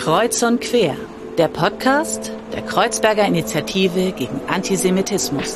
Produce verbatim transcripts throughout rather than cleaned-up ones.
Kreuz und Quer, der Podcast der Kreuzberger Initiative gegen Antisemitismus.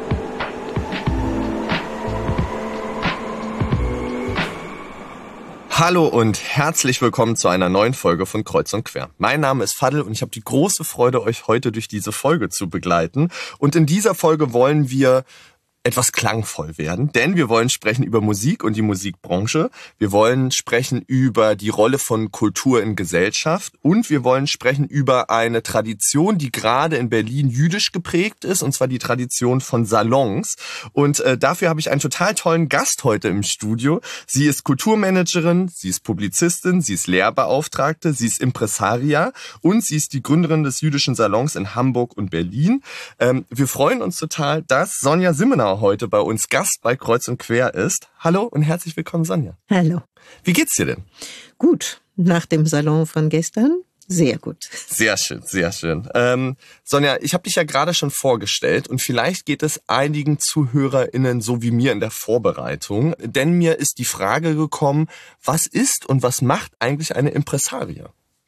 Hallo und herzlich willkommen zu einer neuen Folge von Kreuz und Quer. Mein Name ist Fadl und ich habe die große Freude, euch heute durch diese Folge zu begleiten. Und in dieser Folge wollen wir etwas klangvoll werden, denn wir wollen sprechen über Musik und die Musikbranche. Wir wollen sprechen über die Rolle von Kultur in Gesellschaft und wir wollen sprechen über eine Tradition, die gerade in Berlin jüdisch geprägt ist, und zwar die Tradition von Salons. Und äh, dafür habe ich einen total tollen Gast heute im Studio. Sie ist Kulturmanagerin, sie ist Publizistin, sie ist Lehrbeauftragte, sie ist Impresaria und sie ist die Gründerin des jüdischen Salons in Hamburg und Berlin. Ähm, wir freuen uns total, dass Sonja Simmenauer heute bei uns Gast bei Kreuz und Quer ist. Hallo und herzlich willkommen, Sonja. Hallo. Wie geht's dir denn? Gut, nach dem Salon von gestern sehr gut. Sehr schön, sehr schön. Ähm, Sonja, ich habe dich ja gerade schon vorgestellt und vielleicht geht es einigen ZuhörerInnen so wie mir in der Vorbereitung, denn mir ist die Frage gekommen, was ist und was macht eigentlich eine Impresaria?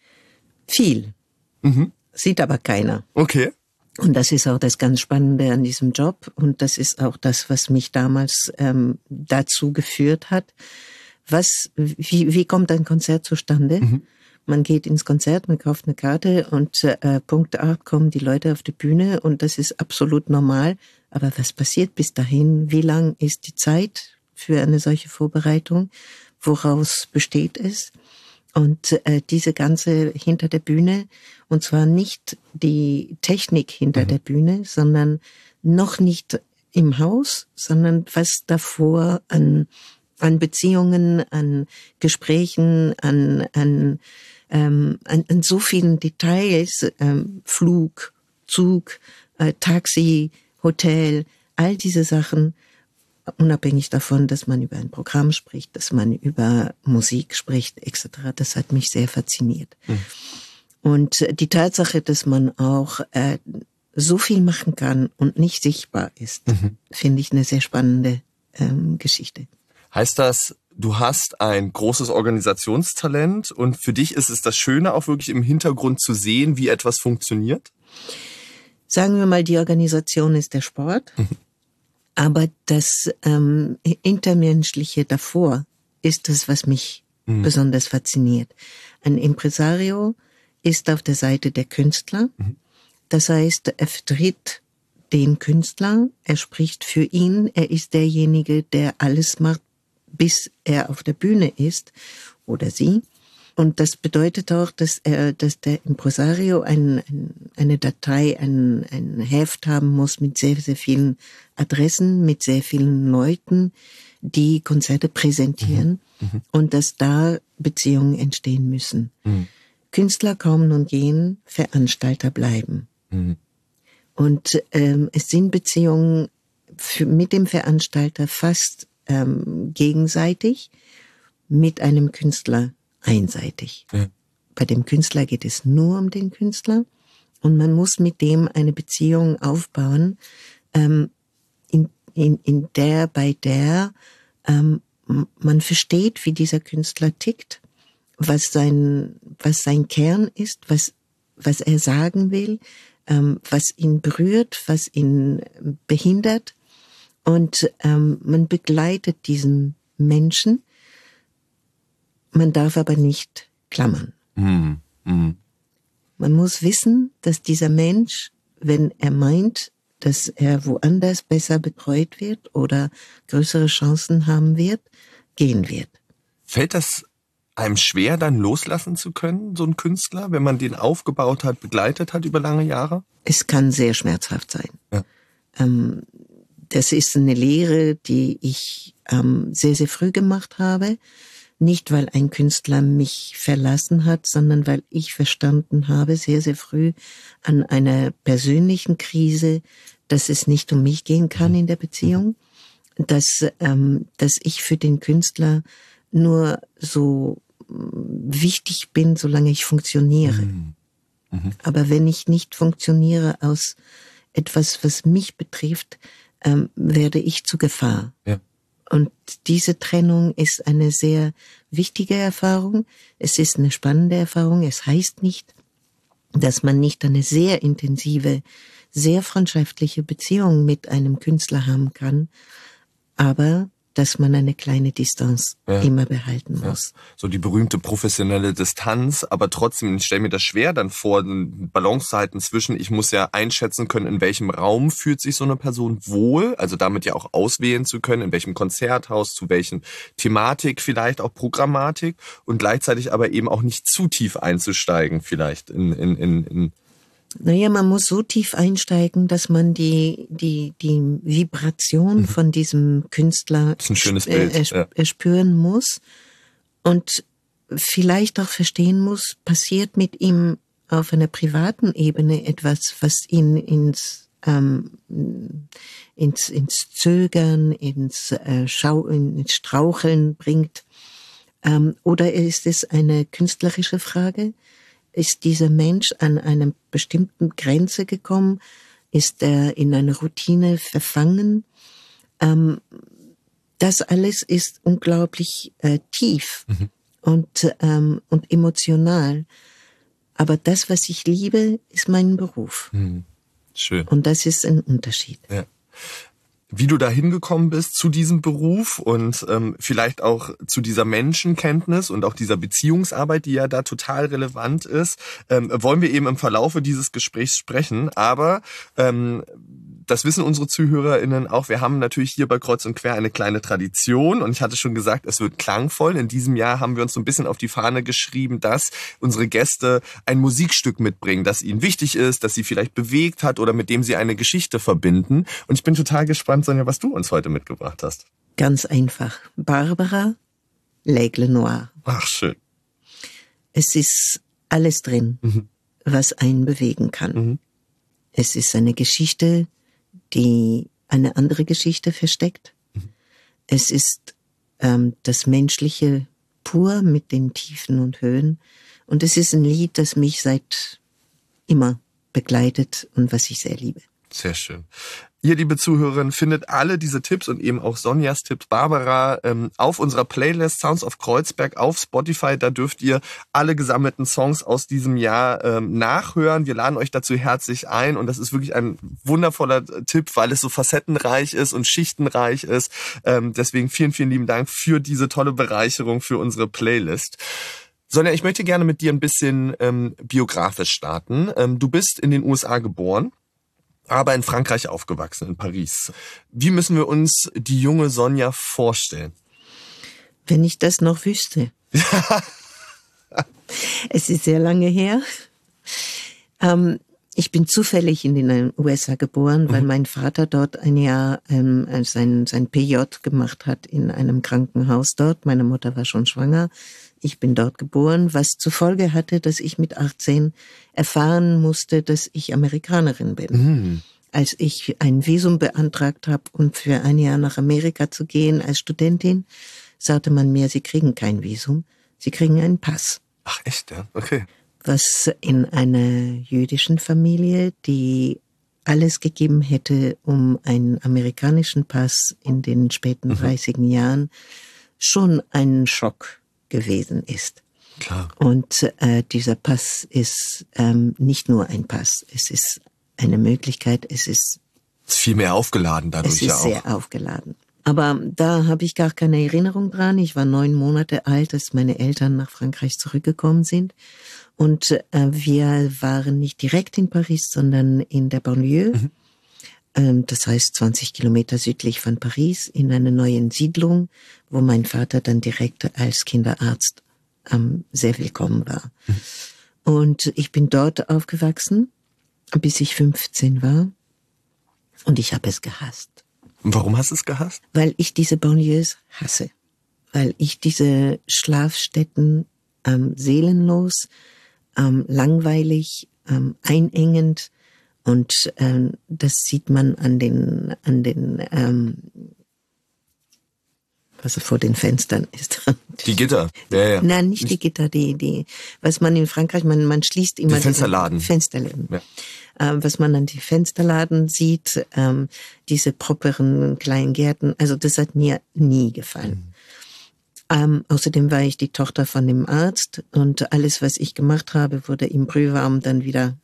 Viel. Mhm. Sieht aber keiner. Okay. Und das ist auch das ganz Spannende an diesem Job. Und das ist auch das, was mich damals ähm, dazu geführt hat. Was, wie, wie kommt ein Konzert zustande? Mhm. Man geht ins Konzert, man kauft eine Karte und äh, Punkt acht kommen die Leute auf die Bühne und das ist absolut normal. Aber was passiert bis dahin? Wie lang ist die Zeit für eine solche Vorbereitung? Woraus besteht es? Und äh, diese ganze hinter der Bühne, und zwar nicht die Technik hinter mhm. der Bühne, sondern noch nicht im Haus, sondern was davor an an Beziehungen, an Gesprächen, an an ähm, an, an so vielen Details, ähm, Flug, Zug, äh, Taxi, Hotel, all diese Sachen. Unabhängig davon, dass man über ein Programm spricht, dass man über Musik spricht, et cetera. Das hat mich sehr fasziniert. Mhm. Und die Tatsache, dass man auch äh, so viel machen kann und nicht sichtbar ist, mhm. finde ich eine sehr spannende ähm, Geschichte. Heißt das, du hast ein großes Organisationstalent und für dich ist es das Schöne, auch wirklich im Hintergrund zu sehen, wie etwas funktioniert? Sagen wir mal, die Organisation ist der Sport. Mhm. Aber das ähm, Intermenschliche davor ist das, was mich mhm. besonders fasziniert. Ein Impresario ist auf der Seite der Künstler. Mhm. Das heißt, er vertritt den Künstler, er spricht für ihn, er ist derjenige, der alles macht, bis er auf der Bühne ist oder sie. Und das bedeutet auch, dass er, dass der Impresario ein, ein, eine Datei, ein, ein Heft haben muss mit sehr, sehr vielen Adressen, mit sehr vielen Leuten, die Konzerte präsentieren mhm. und dass da Beziehungen entstehen müssen. Mhm. Künstler kommen und gehen, Veranstalter bleiben. Mhm. Und ähm, es sind Beziehungen für, mit dem Veranstalter fast ähm, gegenseitig, mit einem Künstler einseitig. Ja. Bei dem Künstler geht es nur um den Künstler und man muss mit dem eine Beziehung aufbauen, ähm, in, in, in der, bei der ähm, man versteht, wie dieser Künstler tickt, was sein, was sein Kern ist, was, was er sagen will, ähm, was ihn berührt, was ihn behindert und ähm, man begleitet diesen Menschen. Man darf aber nicht klammern. Mm, mm. Man muss wissen, dass dieser Mensch, wenn er meint, dass er woanders besser betreut wird oder größere Chancen haben wird, gehen wird. Fällt das einem schwer, dann loslassen zu können, so ein Künstler, wenn man den aufgebaut hat, begleitet hat über lange Jahre? Es kann sehr schmerzhaft sein. Ja. Ähm, das ist eine Lehre, die ich ähm, sehr, sehr früh gemacht habe. Nicht, weil ein Künstler mich verlassen hat, sondern weil ich verstanden habe, sehr, sehr früh an einer persönlichen Krise, dass es nicht um mich gehen kann in der Beziehung, dass, ähm, dass ich für den Künstler nur so wichtig bin, solange ich funktioniere. Mhm. Mhm. Aber wenn ich nicht funktioniere aus etwas, was mich betrifft, ähm, werde ich zu Gefahr. Ja. Und diese Trennung ist eine sehr wichtige Erfahrung. Es ist eine spannende Erfahrung. Es heißt nicht, dass man nicht eine sehr intensive, sehr freundschaftliche Beziehung mit einem Künstler haben kann, aber dass man eine kleine Distanz ja. immer behalten muss. Ja. So die berühmte professionelle Distanz, aber trotzdem, ich stelle mir das schwer dann vor, eine Balance zu halten zwischen, ich muss ja einschätzen können, in welchem Raum fühlt sich so eine Person wohl, also damit ja auch auswählen zu können, in welchem Konzerthaus, zu welchen Thematik, vielleicht auch Programmatik und gleichzeitig aber eben auch nicht zu tief einzusteigen vielleicht in, in, in, in Naja, man muss so tief einsteigen, dass man die die die Vibration mhm. von diesem Künstler das ist ein schönes Bild. Äh, äh, ja. spüren muss und vielleicht auch verstehen muss, passiert mit ihm auf einer privaten Ebene etwas, was ihn ins ähm, ins ins Zögern, ins äh, Schau, ins Straucheln bringt, ähm, oder ist es eine künstlerische Frage? Ist dieser Mensch an einer bestimmten Grenze gekommen? Ist er in eine Routine verfangen? Ähm, das alles ist unglaublich äh, tief mhm. und, ähm, und emotional. Aber das, was ich liebe, ist mein Beruf. Mhm. Schön. Und das ist ein Unterschied. Ja. Wie du da hingekommen bist zu diesem Beruf und ähm, vielleicht auch zu dieser Menschenkenntnis und auch dieser Beziehungsarbeit, die ja da total relevant ist, ähm, wollen wir eben im Verlaufe dieses Gesprächs sprechen. Aber ähm, das wissen unsere ZuhörerInnen auch, wir haben natürlich hier bei Kreuz und Quer eine kleine Tradition und ich hatte schon gesagt, es wird klangvoll. In diesem Jahr haben wir uns so ein bisschen auf die Fahne geschrieben, dass unsere Gäste ein Musikstück mitbringen, das ihnen wichtig ist, das sie vielleicht bewegt hat oder mit dem sie eine Geschichte verbinden. Und ich bin total gespannt, Sonja, was du uns heute mitgebracht hast. Ganz einfach. Barbara, L'Aigle Noir. Ach, schön. Es ist alles drin, mhm. was einen bewegen kann. Mhm. Es ist eine Geschichte, die eine andere Geschichte versteckt. Mhm. Es ist ähm, das Menschliche pur mit den Tiefen und Höhen. Und es ist ein Lied, das mich seit immer begleitet und was ich sehr liebe. Sehr schön. Ihr, liebe Zuhörerinnen, findet alle diese Tipps und eben auch Sonjas Tipps, Barbara, ähm, auf unserer Playlist Sounds of Kreuzberg auf Spotify. Da dürft ihr alle gesammelten Songs aus diesem Jahr ähm, nachhören. Wir laden euch dazu herzlich ein und das ist wirklich ein wundervoller Tipp, weil es so facettenreich ist und schichtenreich ist. Ähm, deswegen vielen, vielen lieben Dank für diese tolle Bereicherung für unsere Playlist. Sonja, ich möchte gerne mit dir ein bisschen ähm, biografisch starten. Ähm, du bist in den U S A geboren, aber in Frankreich aufgewachsen, in Paris. Wie müssen wir uns die junge Sonja vorstellen? Wenn ich das noch wüsste. Es ist sehr lange her. Ähm, ich bin zufällig in den U S A geboren, weil mhm. mein Vater dort ein Jahr ähm, sein, sein P J gemacht hat in einem Krankenhaus dort. Meine Mutter war schon schwanger. Ich bin dort geboren, was zur Folge hatte, dass ich mit achtzehn erfahren musste, dass ich Amerikanerin bin. Mhm. Als ich ein Visum beantragt habe, um für ein Jahr nach Amerika zu gehen als Studentin, sagte man mir, Sie kriegen kein Visum, Sie kriegen einen Pass. Ach echt, ja? Okay. Was in einer jüdischen Familie, die alles gegeben hätte, um einen amerikanischen Pass in den späten mhm. dreißiger Jahren, schon ein Schock gewesen ist. Klar. Und äh, dieser Pass ist ähm, nicht nur ein Pass, es ist eine Möglichkeit, es ist... Es ist viel mehr aufgeladen dadurch Es ist ja auch. sehr aufgeladen. Aber da habe ich gar keine Erinnerung dran. Ich war neun Monate alt, als meine Eltern nach Frankreich zurückgekommen sind. Und äh, wir waren nicht direkt in Paris, sondern in der Banlieue. Mhm. Ähm, das heißt zwanzig Kilometer südlich von Paris, in einer neuen Siedlung, wo mein Vater dann direkt als Kinderarzt ähm, sehr willkommen war. Mhm. Und ich bin dort aufgewachsen, bis ich fünfzehn war. Und ich habe es gehasst. Und warum hast du es gehasst? Weil ich diese Banlieues hasse. Weil ich diese Schlafstätten ähm, seelenlos, ähm, langweilig, ähm, einengend und ähm, das sieht man an den an den ähm, was vor den Fenstern ist. Die Gitter? Ja, ja. Nein, nicht, nicht die Gitter, die, die, was man in Frankreich, man, man schließt immer die Fensterladen. Fensterläden. Ja. Ähm, was man an die Fensterladen sieht, ähm, diese properen kleinen Gärten, also das hat mir nie gefallen. Mhm. Ähm, außerdem war ich die Tochter von dem Arzt und alles, was ich gemacht habe, wurde im Brühwarm dann wieder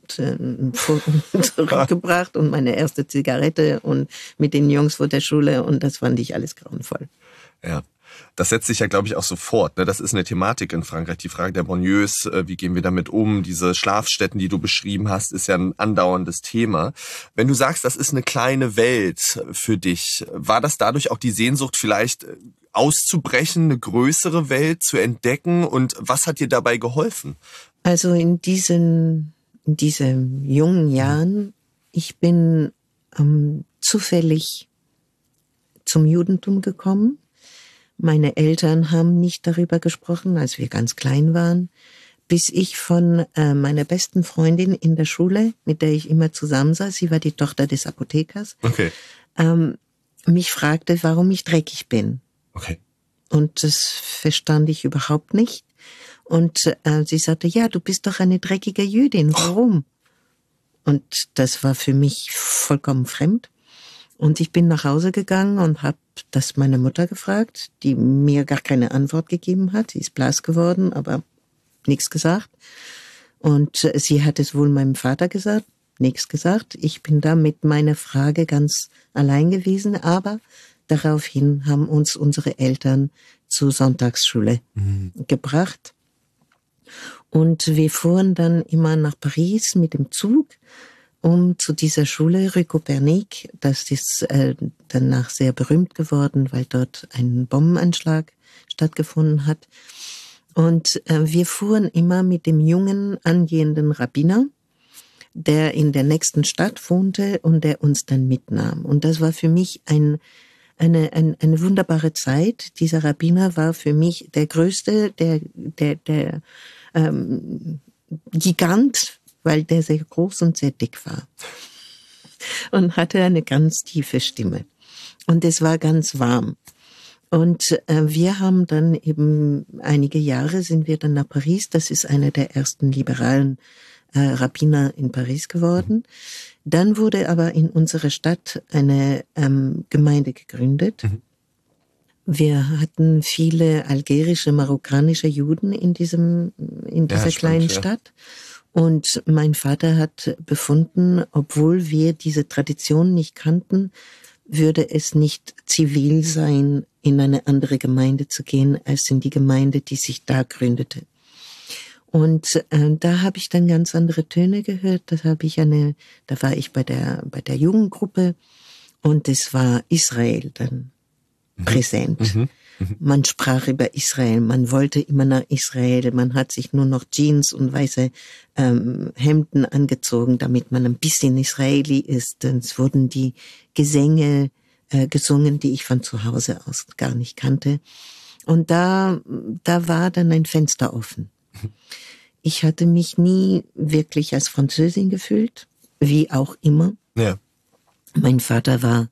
zurückgebracht und meine erste Zigarette und mit den Jungs vor der Schule und das fand ich alles grauenvoll. Ja, das setzt sich ja, glaube ich, auch so fort. Das ist eine Thematik in Frankreich, die Frage der Banlieues, wie gehen wir damit um? Diese Schlafstätten, die du beschrieben hast, ist ja ein andauerndes Thema. Wenn du sagst, das ist eine kleine Welt für dich, war das dadurch auch die Sehnsucht, vielleicht auszubrechen, eine größere Welt zu entdecken und was hat dir dabei geholfen? Also in diesen In diesen jungen Jahren, ich bin ähm, zufällig zum Judentum gekommen. Meine Eltern haben nicht darüber gesprochen, als wir ganz klein waren, bis ich von äh, meiner besten Freundin in der Schule, mit der ich immer zusammensaß, sie war die Tochter des Apothekers, okay. ähm, mich fragte, warum ich dreckig bin. Okay. Und das verstand ich überhaupt nicht. Und äh, sie sagte, ja, du bist doch eine dreckige Jüdin, warum? Und das war für mich vollkommen fremd. Und ich bin nach Hause gegangen und habe das meine Mutter gefragt, die mir gar keine Antwort gegeben hat. Sie ist blass geworden, aber nichts gesagt. Und äh, sie hat es wohl meinem Vater gesagt, nichts gesagt. Ich bin da mit meiner Frage ganz allein gewesen, aber daraufhin haben uns unsere Eltern zur Sonntagsschule mhm. gebracht. Und wir fuhren dann immer nach Paris mit dem Zug, um zu dieser Schule Rue Copernic, das ist äh, danach sehr berühmt geworden, weil dort ein Bombenanschlag stattgefunden hat. Und äh, wir fuhren immer mit dem jungen, angehenden Rabbiner, der in der nächsten Stadt wohnte und der uns dann mitnahm. Und das war für mich ein Eine, eine, eine wunderbare Zeit. Dieser Rabbiner war für mich der größte, der, der, der ähm, Gigant, weil der sehr groß und sehr dick war. Und hatte eine ganz tiefe Stimme. Und es war ganz warm. Und äh, wir haben dann eben einige Jahre sind wir dann nach Paris. Das ist einer der ersten liberalen äh, Rabbiner in Paris geworden. Dann wurde aber in unserer Stadt eine ähm, Gemeinde gegründet. Mhm. Wir hatten viele algerische, marokkanische Juden in diesem, in dieser ja, kleinen stimmt, Stadt. Ja. Und mein Vater hat befunden, obwohl wir diese Tradition nicht kannten, würde es nicht zivil sein, in eine andere Gemeinde zu gehen, als in die Gemeinde, die sich da gründete. Und äh, da habe ich dann ganz andere Töne gehört. Das habe ich eine, da war ich bei der bei der Jugendgruppe und es war Israel dann mhm. präsent. Mhm. Mhm. Man sprach über Israel, man wollte immer nach Israel, man hat sich nur noch Jeans und weiße ähm, Hemden angezogen, damit man ein bisschen Israeli ist. Und es wurden die Gesänge äh, gesungen, die ich von zu Hause aus gar nicht kannte. Und da da war dann ein Fenster offen. Ich hatte mich nie wirklich als Französin gefühlt, wie auch immer. Ja. Mein Vater war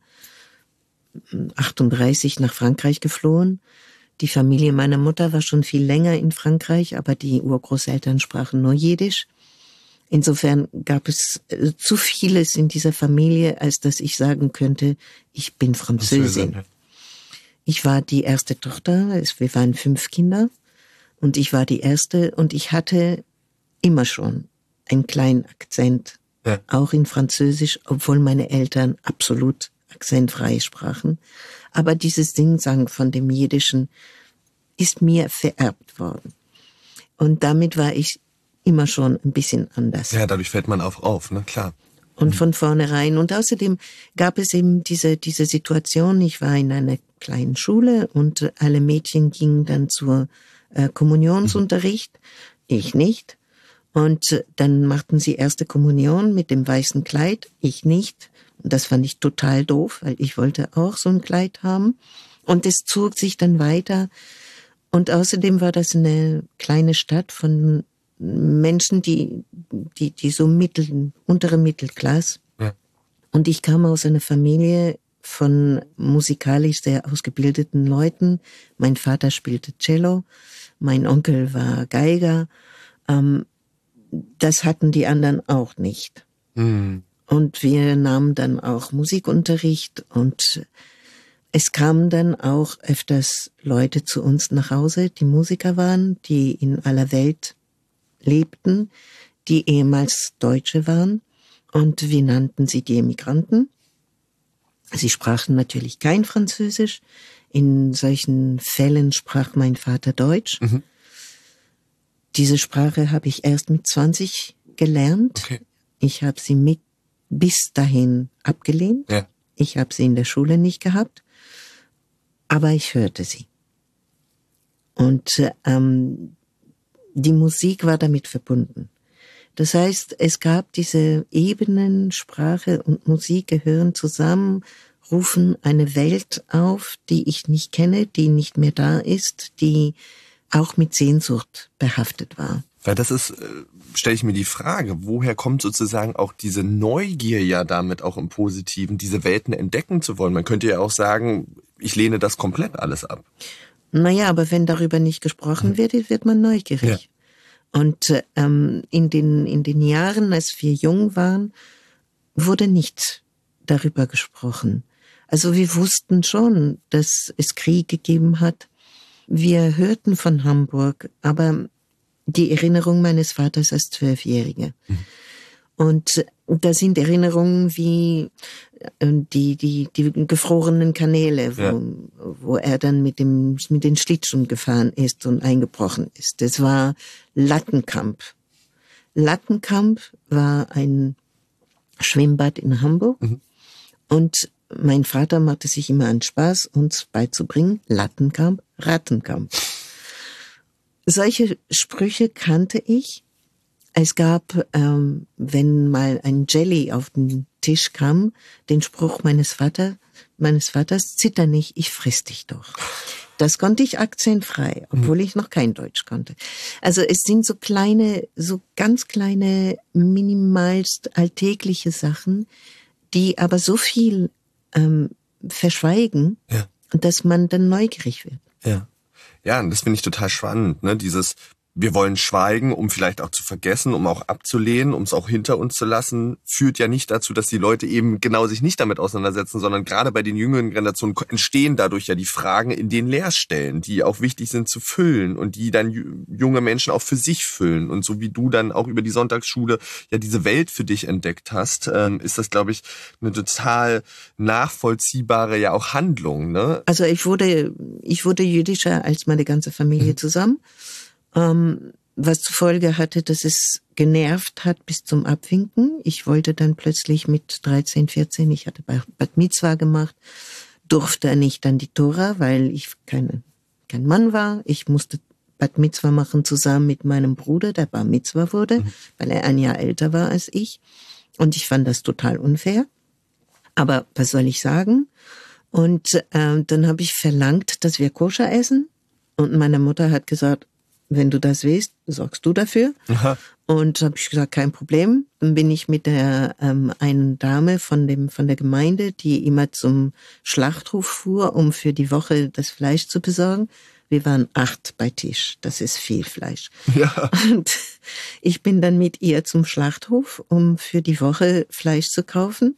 achtunddreißig nach Frankreich geflohen. Die Familie meiner Mutter war schon viel länger in Frankreich, aber die Urgroßeltern sprachen nur Jiddisch. Insofern gab es zu vieles in dieser Familie, als dass ich sagen könnte, ich bin Französin. Französin. Ich war die erste Tochter, wir waren fünf Kinder. Und ich war die Erste und ich hatte immer schon einen kleinen Akzent, ja. auch in Französisch, obwohl meine Eltern absolut akzentfrei sprachen. Aber dieses Singsang von dem Jiddischen ist mir vererbt worden. Und damit war ich immer schon ein bisschen anders. Ja, dadurch fällt man auch auf, ne, klar. Und von vornherein. Und außerdem gab es eben diese, diese Situation, ich war in einer kleinen Schule und alle Mädchen gingen dann zur Äh, Kommunionsunterricht, ich nicht. Und äh, dann machten sie erste Kommunion mit dem weißen Kleid, ich nicht. Und das fand ich total doof, weil ich wollte auch so ein Kleid haben. Und es zog sich dann weiter. Und außerdem war das eine kleine Stadt von Menschen, die, die, die so mittel, untere Mittelklasse. Ja. Und ich kam aus einer Familie, von musikalisch sehr ausgebildeten Leuten. Mein Vater spielte Cello, mein Onkel war Geiger. Ähm, das hatten die anderen auch nicht. Mhm. Und wir nahmen dann auch Musikunterricht und es kamen dann auch öfters Leute zu uns nach Hause, die Musiker waren, die in aller Welt lebten, die ehemals Deutsche waren und wir nannten sie die Emigranten. Sie sprachen natürlich kein Französisch. In solchen Fällen sprach mein Vater Deutsch. Mhm. Diese Sprache habe ich erst mit zwanzig gelernt. Okay. Ich habe sie mit bis dahin abgelehnt. Ja. Ich habe sie in der Schule nicht gehabt, aber ich hörte sie. Und ähm, die Musik war damit verbunden. Das heißt, es gab diese Ebenen, Sprache und Musik gehören zusammen, rufen eine Welt auf, die ich nicht kenne, die nicht mehr da ist, die auch mit Sehnsucht behaftet war. Weil das ist, stelle ich mir die Frage, woher kommt sozusagen auch diese Neugier ja damit auch im Positiven, diese Welten entdecken zu wollen? Man könnte ja auch sagen, ich lehne das komplett alles ab. Naja, aber wenn darüber nicht gesprochen hm. wird, wird man neugierig. Ja. Und ähm, in den in den Jahren, als wir jung waren, wurde nicht darüber gesprochen. Also wir wussten schon, dass es Krieg gegeben hat. Wir hörten von Hamburg, aber die Erinnerung meines Vaters als Zwölfjährige. Mhm. Und da sind Erinnerungen wie die die die gefrorenen Kanäle, wo, ja. wo er dann mit dem mit den Schlittschuhen gefahren ist und eingebrochen ist. Das war Lattenkamp. Lattenkamp war ein Schwimmbad in Hamburg mhm. und mein Vater machte sich immer an Spaß, uns beizubringen, Lattenkamp, Rattenkamp. Solche Sprüche kannte ich. Es gab, ähm, wenn mal ein Jelly auf den Tisch kam, den Spruch meines Vaters, meines Vaters, zitter nicht, ich friss dich doch. Das konnte ich akzentfrei, obwohl ich noch kein Deutsch konnte. Also es sind so kleine, so ganz kleine, minimalst alltägliche Sachen, die aber so viel ähm, verschweigen, ja. dass man dann neugierig wird. Ja, ja, und das finde ich total spannend, ne? Dieses wir wollen schweigen, um vielleicht auch zu vergessen, um auch abzulehnen, um es auch hinter uns zu lassen, führt ja nicht dazu, dass die Leute eben genau sich nicht damit auseinandersetzen, sondern gerade bei den jüngeren Generationen entstehen dadurch ja die Fragen in den Leerstellen, die auch wichtig sind zu füllen und die dann junge Menschen auch für sich füllen. Und so wie du dann auch über die Sonntagsschule ja diese Welt für dich entdeckt hast, ist das, glaube ich, eine total nachvollziehbare ja auch Handlung, ne? Also ich wurde, ich wurde jüdischer als meine ganze Familie mhm. zusammen. Ähm, was zur Folge hatte, dass es genervt hat bis zum Abwinken. Ich wollte dann plötzlich mit dreizehn, vierzehn, ich hatte Bat Mitzvah gemacht, durfte nicht an die Tora, weil ich keine, kein Mann war. Ich musste Bat Mitzvah machen zusammen mit meinem Bruder, der Bar Mitzvah wurde, mhm. weil er ein Jahr älter war als ich. Und ich fand das total unfair. Aber was soll ich sagen? Und äh, dann habe ich verlangt, dass wir Koscher essen. Und meine Mutter hat gesagt, wenn du das willst, sorgst du dafür. Aha. Und habe ich gesagt, kein Problem. Dann bin ich mit der ähm, einen Dame von dem von der Gemeinde, die immer zum Schlachthof fuhr, um für die Woche das Fleisch zu besorgen. Wir waren acht bei Tisch. Das ist viel Fleisch. Ja. Und ich bin dann mit ihr zum Schlachthof, um für die Woche Fleisch zu kaufen.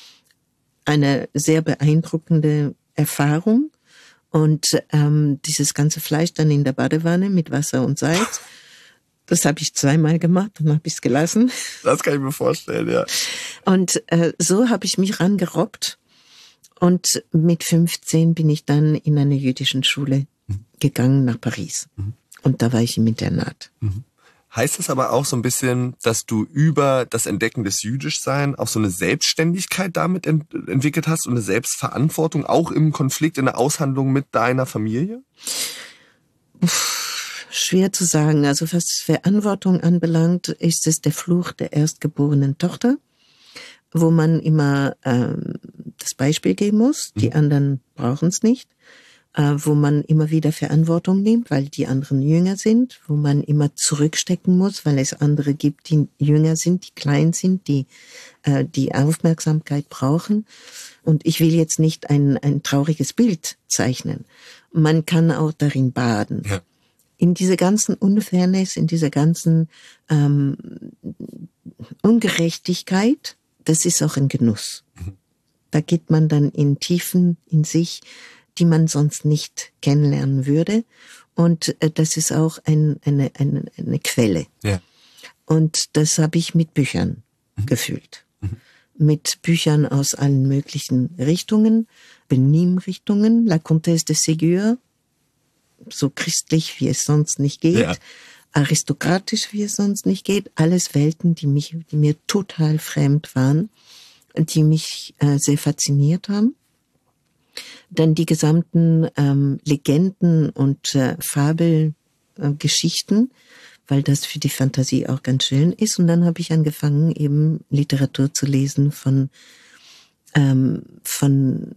Eine sehr beeindruckende Erfahrung. Und ähm, dieses ganze Fleisch dann in der Badewanne mit Wasser und Salz, das habe ich zweimal gemacht und habe ich es gelassen. Das kann ich mir vorstellen, ja. Und äh, so habe ich mich rangerobbt. Und mit fünfzehn bin ich dann in eine jüdischen Schule mhm. gegangen nach Paris. Mhm. Und da war ich im Internat. Mhm. Heißt das aber auch so ein bisschen, dass du über das Entdecken des Jüdischseins auch so eine Selbstständigkeit damit ent- entwickelt hast und eine Selbstverantwortung, auch im Konflikt, in der Aushandlung mit deiner Familie? Uff, schwer zu sagen. Also was Verantwortung anbelangt, ist es der Fluch der erstgeborenen Tochter, wo man immer ähm, das Beispiel geben muss. Die mhm. anderen brauchen es nicht. Wo man immer wieder Verantwortung nimmt, weil die anderen jünger sind, wo man immer zurückstecken muss, weil es andere gibt, die jünger sind, die klein sind, die äh, die Aufmerksamkeit brauchen. Und ich will jetzt nicht ein, ein trauriges Bild zeichnen. Man kann auch darin baden. Ja. In dieser ganzen Unfairness, in dieser ganzen ähm, Ungerechtigkeit, das ist auch ein Genuss. Mhm. Da geht man dann in Tiefen in sich, die man sonst nicht kennenlernen würde. Und äh, das ist auch ein, eine, eine, eine Quelle. Ja. Und das habe ich mit Büchern mhm. gefühlt. Mhm. Mit Büchern aus allen möglichen Richtungen, Benimmrichtungen, La Comtesse de Ségur, so christlich, wie es sonst nicht geht, ja. aristokratisch, wie es sonst nicht geht, alles Welten, die mich, die mir total fremd waren, die mich äh, sehr fasziniert haben. Dann die gesamten ähm, Legenden und äh, Fabelgeschichten, äh, weil das für die Fantasie auch ganz schön ist. Und dann habe ich angefangen, eben Literatur zu lesen von ähm, von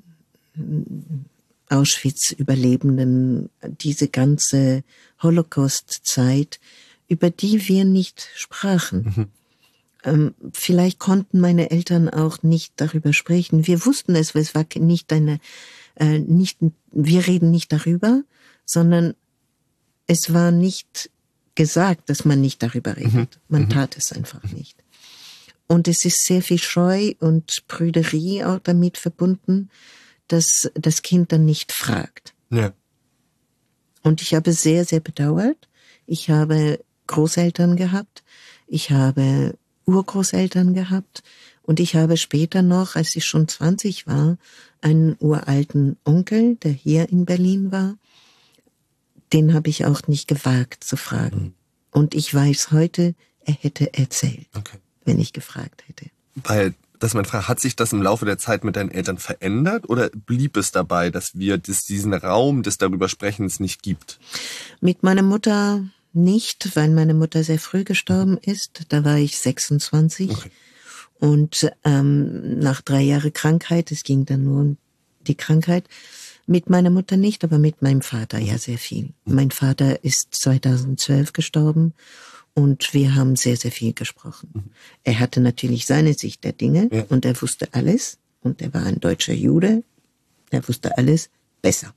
Auschwitz-Überlebenden, diese ganze Holocaust-Zeit, über die wir nicht sprachen. Mhm. Ähm, vielleicht konnten meine Eltern auch nicht darüber sprechen. Wir wussten es, es war nicht eine, äh, nicht, wir reden nicht darüber, sondern es war nicht gesagt, dass man nicht darüber redet. Mhm. Man tat es einfach nicht. Und es ist sehr viel Scheu und Prüderie auch damit verbunden, dass das Kind dann nicht fragt. Ja. Und ich habe sehr, sehr bedauert. Ich habe Großeltern gehabt. Ich habe Urgroßeltern gehabt. Und ich habe später noch, als ich schon zwanzig war, einen uralten Onkel, der hier in Berlin war. Den habe ich auch nicht gewagt zu fragen. Mhm. Und ich weiß heute, er hätte erzählt, okay. wenn ich gefragt hätte. Weil, das ist meine Frage, hat sich das im Laufe der Zeit mit deinen Eltern verändert oder blieb es dabei, dass wir das, diesen Raum des Darübersprechens nicht gibt? Mit meiner Mutter nicht, weil meine Mutter sehr früh gestorben ist. Da war ich sechsundzwanzig. Okay. Und ähm, nach drei Jahren Krankheit, es ging dann nur um die Krankheit, mit meiner Mutter nicht, aber mit meinem Vater ja sehr viel. Mein Vater ist zweitausendzwölf gestorben und wir haben sehr, sehr viel gesprochen. Mhm. Er hatte natürlich seine Sicht der Dinge ja. und er wusste alles und er war ein deutscher Jude, er wusste alles besser.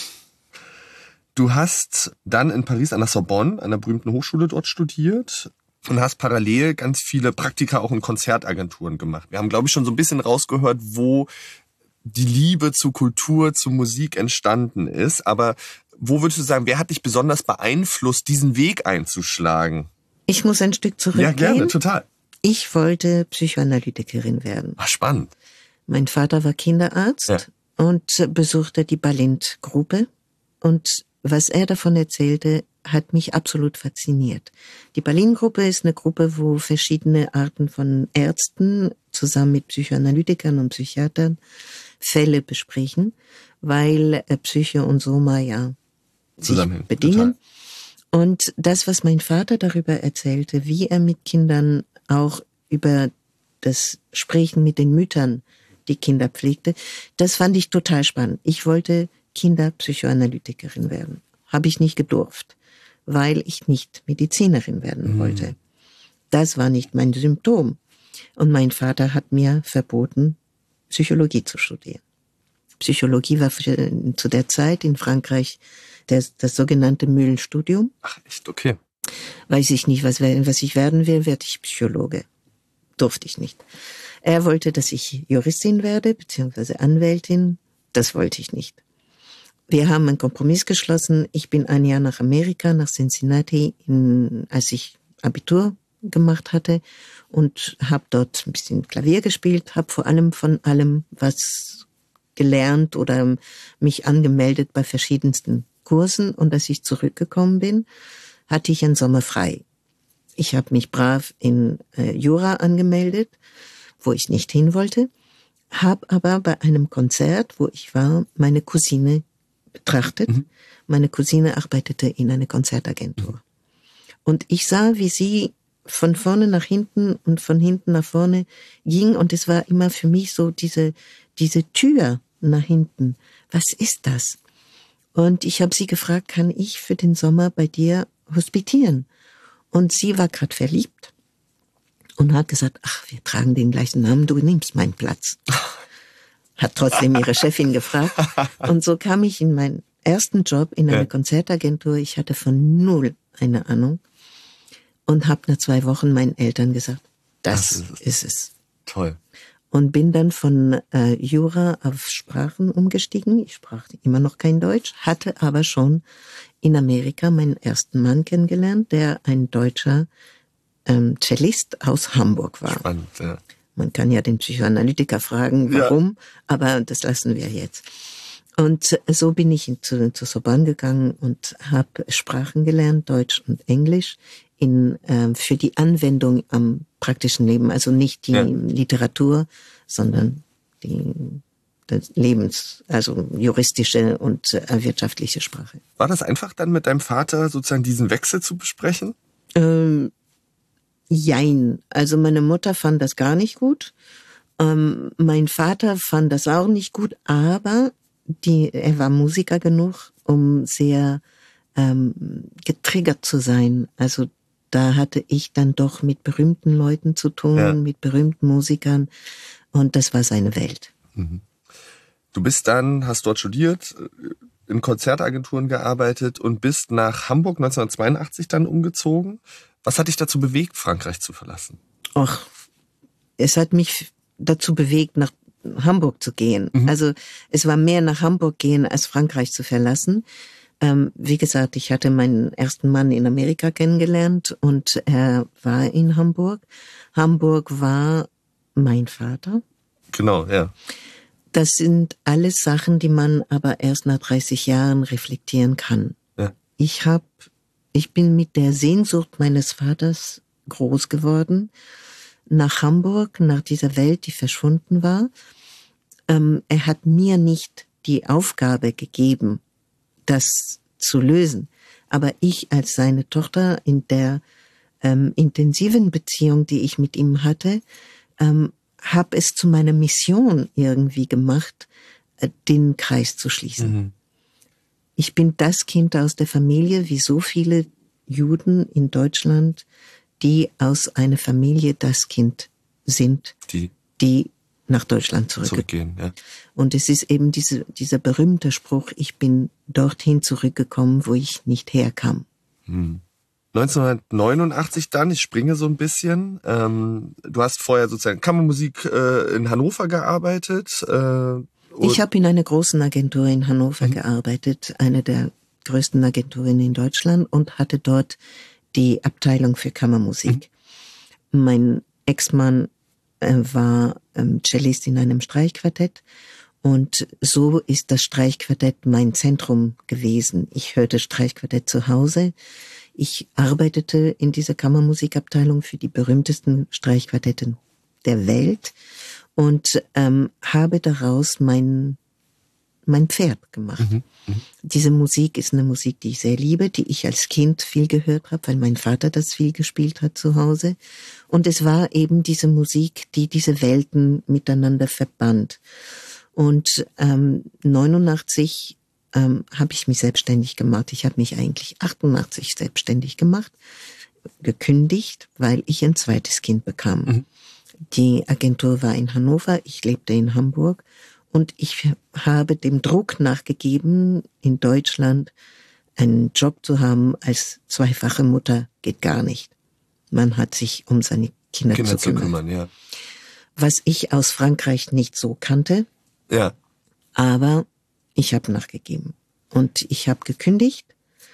Du hast dann in Paris an der Sorbonne, an der berühmten Hochschule dort studiert und hast parallel ganz viele Praktika auch in Konzertagenturen gemacht. Wir haben, glaube ich, schon so ein bisschen rausgehört, wo die Liebe zu Kultur, zu Musik entstanden ist. Aber wo würdest du sagen, wer hat dich besonders beeinflusst, diesen Weg einzuschlagen? Ich muss ein Stück zurückgehen. Ja, gerne, total. Ich wollte Psychoanalytikerin werden. Ach, spannend. Mein Vater war Kinderarzt ja. und besuchte die Balint-Gruppe. Und was er davon erzählte, hat mich absolut fasziniert. Die Balint-Gruppe ist eine Gruppe, wo verschiedene Arten von Ärzten zusammen mit Psychoanalytikern und Psychiatern Fälle besprechen, weil Psyche und Soma ja sich bedingen. Total. Und das, was mein Vater darüber erzählte, wie er mit Kindern auch über das Sprechen mit den Müttern die Kinder pflegte, das fand ich total spannend. Ich wollte Kinderpsychoanalytikerin werden. Habe ich nicht gedurft, weil ich nicht Medizinerin werden wollte. Mhm. Das war nicht mein Symptom. Und mein Vater hat mir verboten, Psychologie zu studieren. Psychologie war für, zu der Zeit in Frankreich das, das sogenannte Mühlenstudium. Ach, echt? Okay. Weiß ich nicht, was, was ich werden will, werde ich Psychologe. Durfte ich nicht. Er wollte, dass ich Juristin werde, beziehungsweise Anwältin. Das wollte ich nicht. Wir haben einen Kompromiss geschlossen. Ich bin ein Jahr nach Amerika, nach Cincinnati, in, als ich Abitur gemacht hatte und habe dort ein bisschen Klavier gespielt, habe vor allem von allem was gelernt oder mich angemeldet bei verschiedensten Kursen. Und als ich zurückgekommen bin, hatte ich einen Sommer frei. Ich habe mich brav in äh, Jura angemeldet, wo ich nicht hin wollte, habe aber bei einem Konzert, wo ich war, meine Cousine betrachtet. Mhm. Meine Cousine arbeitete in einer Konzertagentur. Und ich sah, wie sie von vorne nach hinten und von hinten nach vorne ging. Und es war immer für mich so diese, diese Tür nach hinten. Was ist das? Und ich habe sie gefragt, kann ich für den Sommer bei dir hospitieren? Und sie war gerade verliebt und hat gesagt, ach, wir tragen den gleichen Namen, du nimmst meinen Platz. hat trotzdem ihre Chefin gefragt. Und so kam ich in meinen ersten Job in einer ja. Konzertagentur. Ich hatte von null eine Ahnung und habe nach zwei Wochen meinen Eltern gesagt, das, das ist, es. ist es. Toll. Und bin dann von äh, Jura auf Sprachen umgestiegen. Ich sprach immer noch kein Deutsch, hatte aber schon in Amerika meinen ersten Mann kennengelernt, der ein deutscher ähm, Cellist aus Hamburg war. Spannend, ja. Man kann ja den Psychoanalytiker fragen, warum, ja. aber das lassen wir jetzt. Und so bin ich zu, zu Sorbonne gegangen und habe Sprachen gelernt, Deutsch und Englisch, in äh, für die Anwendung am praktischen Leben. Also nicht die ja. Literatur, sondern die das Lebens, also juristische und äh, wirtschaftliche Sprache. War das einfach dann mit deinem Vater sozusagen diesen Wechsel zu besprechen? Ähm, jein. Also meine Mutter fand das gar nicht gut. Ähm, mein Vater fand das auch nicht gut, aber die, er war Musiker genug, um sehr ähm, getriggert zu sein. Also da hatte ich dann doch mit berühmten Leuten zu tun, ja. mit berühmten Musikern und das war seine Welt. Mhm. Du bist dann, hast dort studiert, in Konzertagenturen gearbeitet und bist nach Hamburg neunzehnhundertzweiundachtzig dann umgezogen. Was hat dich dazu bewegt, Frankreich zu verlassen? Ach, es hat mich dazu bewegt, nach Hamburg zu gehen. Mhm. Also es war mehr nach Hamburg gehen, als Frankreich zu verlassen. Ähm, wie gesagt, ich hatte meinen ersten Mann in Amerika kennengelernt und er war in Hamburg. Hamburg war mein Vater. Genau, ja. Das sind alles Sachen, die man aber erst nach dreißig Jahren reflektieren kann. Ja. Ich hab, ich bin mit der Sehnsucht meines Vaters groß geworden. Nach Hamburg, nach dieser Welt, die verschwunden war. Ähm, er hat mir nicht die Aufgabe gegeben, das zu lösen. Aber ich als seine Tochter in der ähm, intensiven Beziehung, die ich mit ihm hatte, ähm, habe es zu meiner Mission irgendwie gemacht, äh, den Kreis zu schließen. Mhm. Ich bin das Kind aus der Familie, wie so viele Juden in Deutschland, die aus einer Familie das Kind sind, die, die nach Deutschland zurückgehen. zurückgehen. Ja. Und es ist eben diese, dieser berühmte Spruch, ich bin dorthin zurückgekommen, wo ich nicht herkam. Hm. neunzehnhundertneunundachtzig dann, ich springe so ein bisschen, ähm, du hast vorher sozusagen Kammermusik äh, in Hannover gearbeitet. Äh, ich habe in einer großen Agentur in Hannover mhm. gearbeitet, eine der größten Agenturen in Deutschland und hatte dort die Abteilung für Kammermusik. Mhm. Mein Ex-Mann äh, war ähm, Cellist in einem Streichquartett und so ist das Streichquartett mein Zentrum gewesen. Ich hörte Streichquartett zu Hause. Ich arbeitete in dieser Kammermusikabteilung für die berühmtesten Streichquartetten der Welt und ähm, habe daraus mein mein Pferd gemacht. Mhm, mh. Diese Musik ist eine Musik, die ich sehr liebe, die ich als Kind viel gehört habe, weil mein Vater das viel gespielt hat zu Hause. Und es war eben diese Musik, die diese Welten miteinander verband. Und ähm, neunundachtzig ähm, habe ich mich selbstständig gemacht. Ich habe mich eigentlich achtundachtzig selbstständig gemacht, gekündigt, weil ich ein zweites Kind bekam. Mhm. Die Agentur war in Hannover, ich lebte in Hamburg. Und ich habe dem Druck nachgegeben, in Deutschland einen Job zu haben als zweifache Mutter geht gar nicht. Man hat sich um seine Kinder, Kinder zu kümmern. zu kümmern, ja. Was ich aus Frankreich nicht so kannte. Ja. Aber ich habe nachgegeben. Und ich habe gekündigt.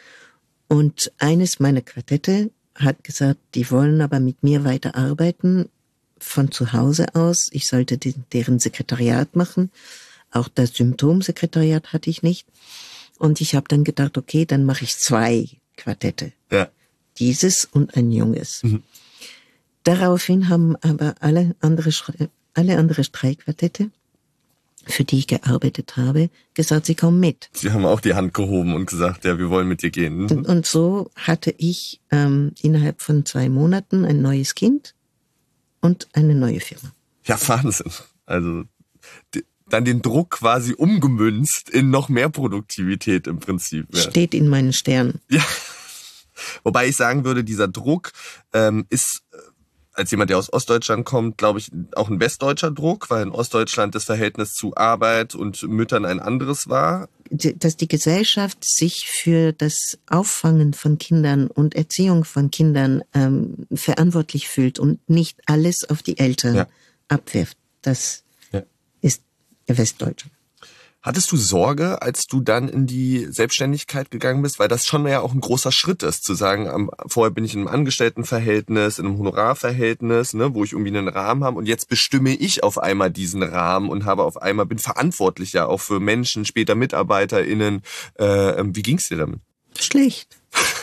Und eines meiner Quartette hat gesagt, die wollen aber mit mir weiterarbeiten. Von zu Hause aus. Ich sollte die, deren Sekretariat machen. Auch das Symptomsekretariat hatte ich nicht. Und ich habe dann gedacht, okay, dann mache ich zwei Quartette. Ja. Dieses und ein junges. Mhm. Daraufhin haben aber alle andere, alle andere Streichquartette, für die ich gearbeitet habe, gesagt, sie kommen mit. Sie haben auch die Hand gehoben und gesagt, ja, wir wollen mit dir gehen. Mhm. Und, und so hatte ich ähm, innerhalb von zwei Monaten ein neues Kind und eine neue Firma. Ja, Wahnsinn. Also die, dann den Druck quasi umgemünzt in noch mehr Produktivität im Prinzip. Ja. Steht in meinen Sternen. Ja. Wobei ich sagen würde, dieser Druck ähm, ist als jemand, der aus Ostdeutschland kommt, glaube ich, auch ein westdeutscher Druck, weil in Ostdeutschland das Verhältnis zu Arbeit und Müttern ein anderes war. Dass die Gesellschaft sich für das Auffangen von Kindern und Erziehung von Kindern ähm, verantwortlich fühlt und nicht alles auf die Eltern ja. abwirft. Das ja. ist Westdeutsch. Hattest du Sorge, als du dann in die Selbstständigkeit gegangen bist? Weil das schon ja auch ein großer Schritt ist, zu sagen, vorher bin ich in einem Angestelltenverhältnis, in einem Honorarverhältnis, ne, wo ich irgendwie einen Rahmen habe und jetzt bestimme ich auf einmal diesen Rahmen und habe auf einmal, bin verantwortlich ja auch für Menschen, später MitarbeiterInnen. Äh, wie ging's dir damit? Schlecht.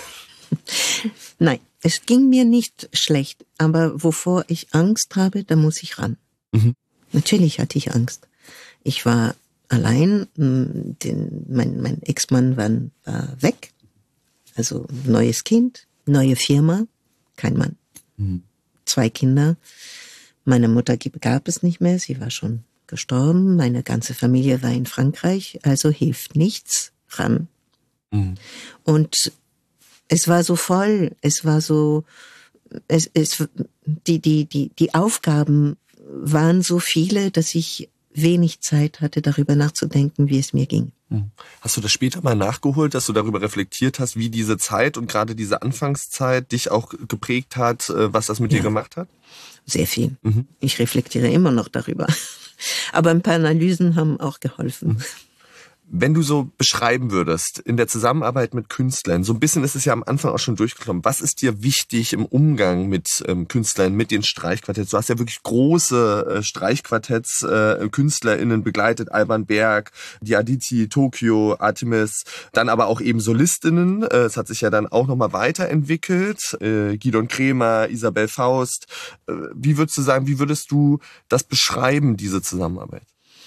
Nein, es ging mir nicht schlecht, aber wovor ich Angst habe, da muss ich ran. Mhm. Natürlich hatte ich Angst. Ich war allein, den, mein, mein Ex-Mann war, war weg, also neues Kind, neue Firma, kein Mann. Mhm. Zwei Kinder, meine Mutter gab es nicht mehr, sie war schon gestorben, meine ganze Familie war in Frankreich, also hilft nichts, ran. Mhm. Und es war so voll, es war so, es, es, die, die, die, die Aufgaben waren so viele, dass ich wenig Zeit hatte, darüber nachzudenken, wie es mir ging. Hast du das später mal nachgeholt, dass du darüber reflektiert hast, wie diese Zeit und gerade diese Anfangszeit dich auch geprägt hat, was das mit ja. dir gemacht hat? Sehr viel. Mhm. Ich reflektiere immer noch darüber. Aber ein paar Analysen haben auch geholfen. Mhm. Wenn du so beschreiben würdest, in der Zusammenarbeit mit Künstlern, so ein bisschen ist es ja am Anfang auch schon durchgekommen, was ist dir wichtig im Umgang mit ähm, Künstlern, mit den Streichquartetts? Du hast ja wirklich große äh, Streichquartetts, äh, KünstlerInnen begleitet, Alban Berg, die Aditi, Tokio, Artemis, dann aber auch eben SolistInnen. Äh, es hat sich ja dann auch nochmal weiterentwickelt. Äh, Gidon Kremer, Isabel Faust. Äh, wie würdest du sagen, wie würdest du das beschreiben, diese Zusammenarbeit?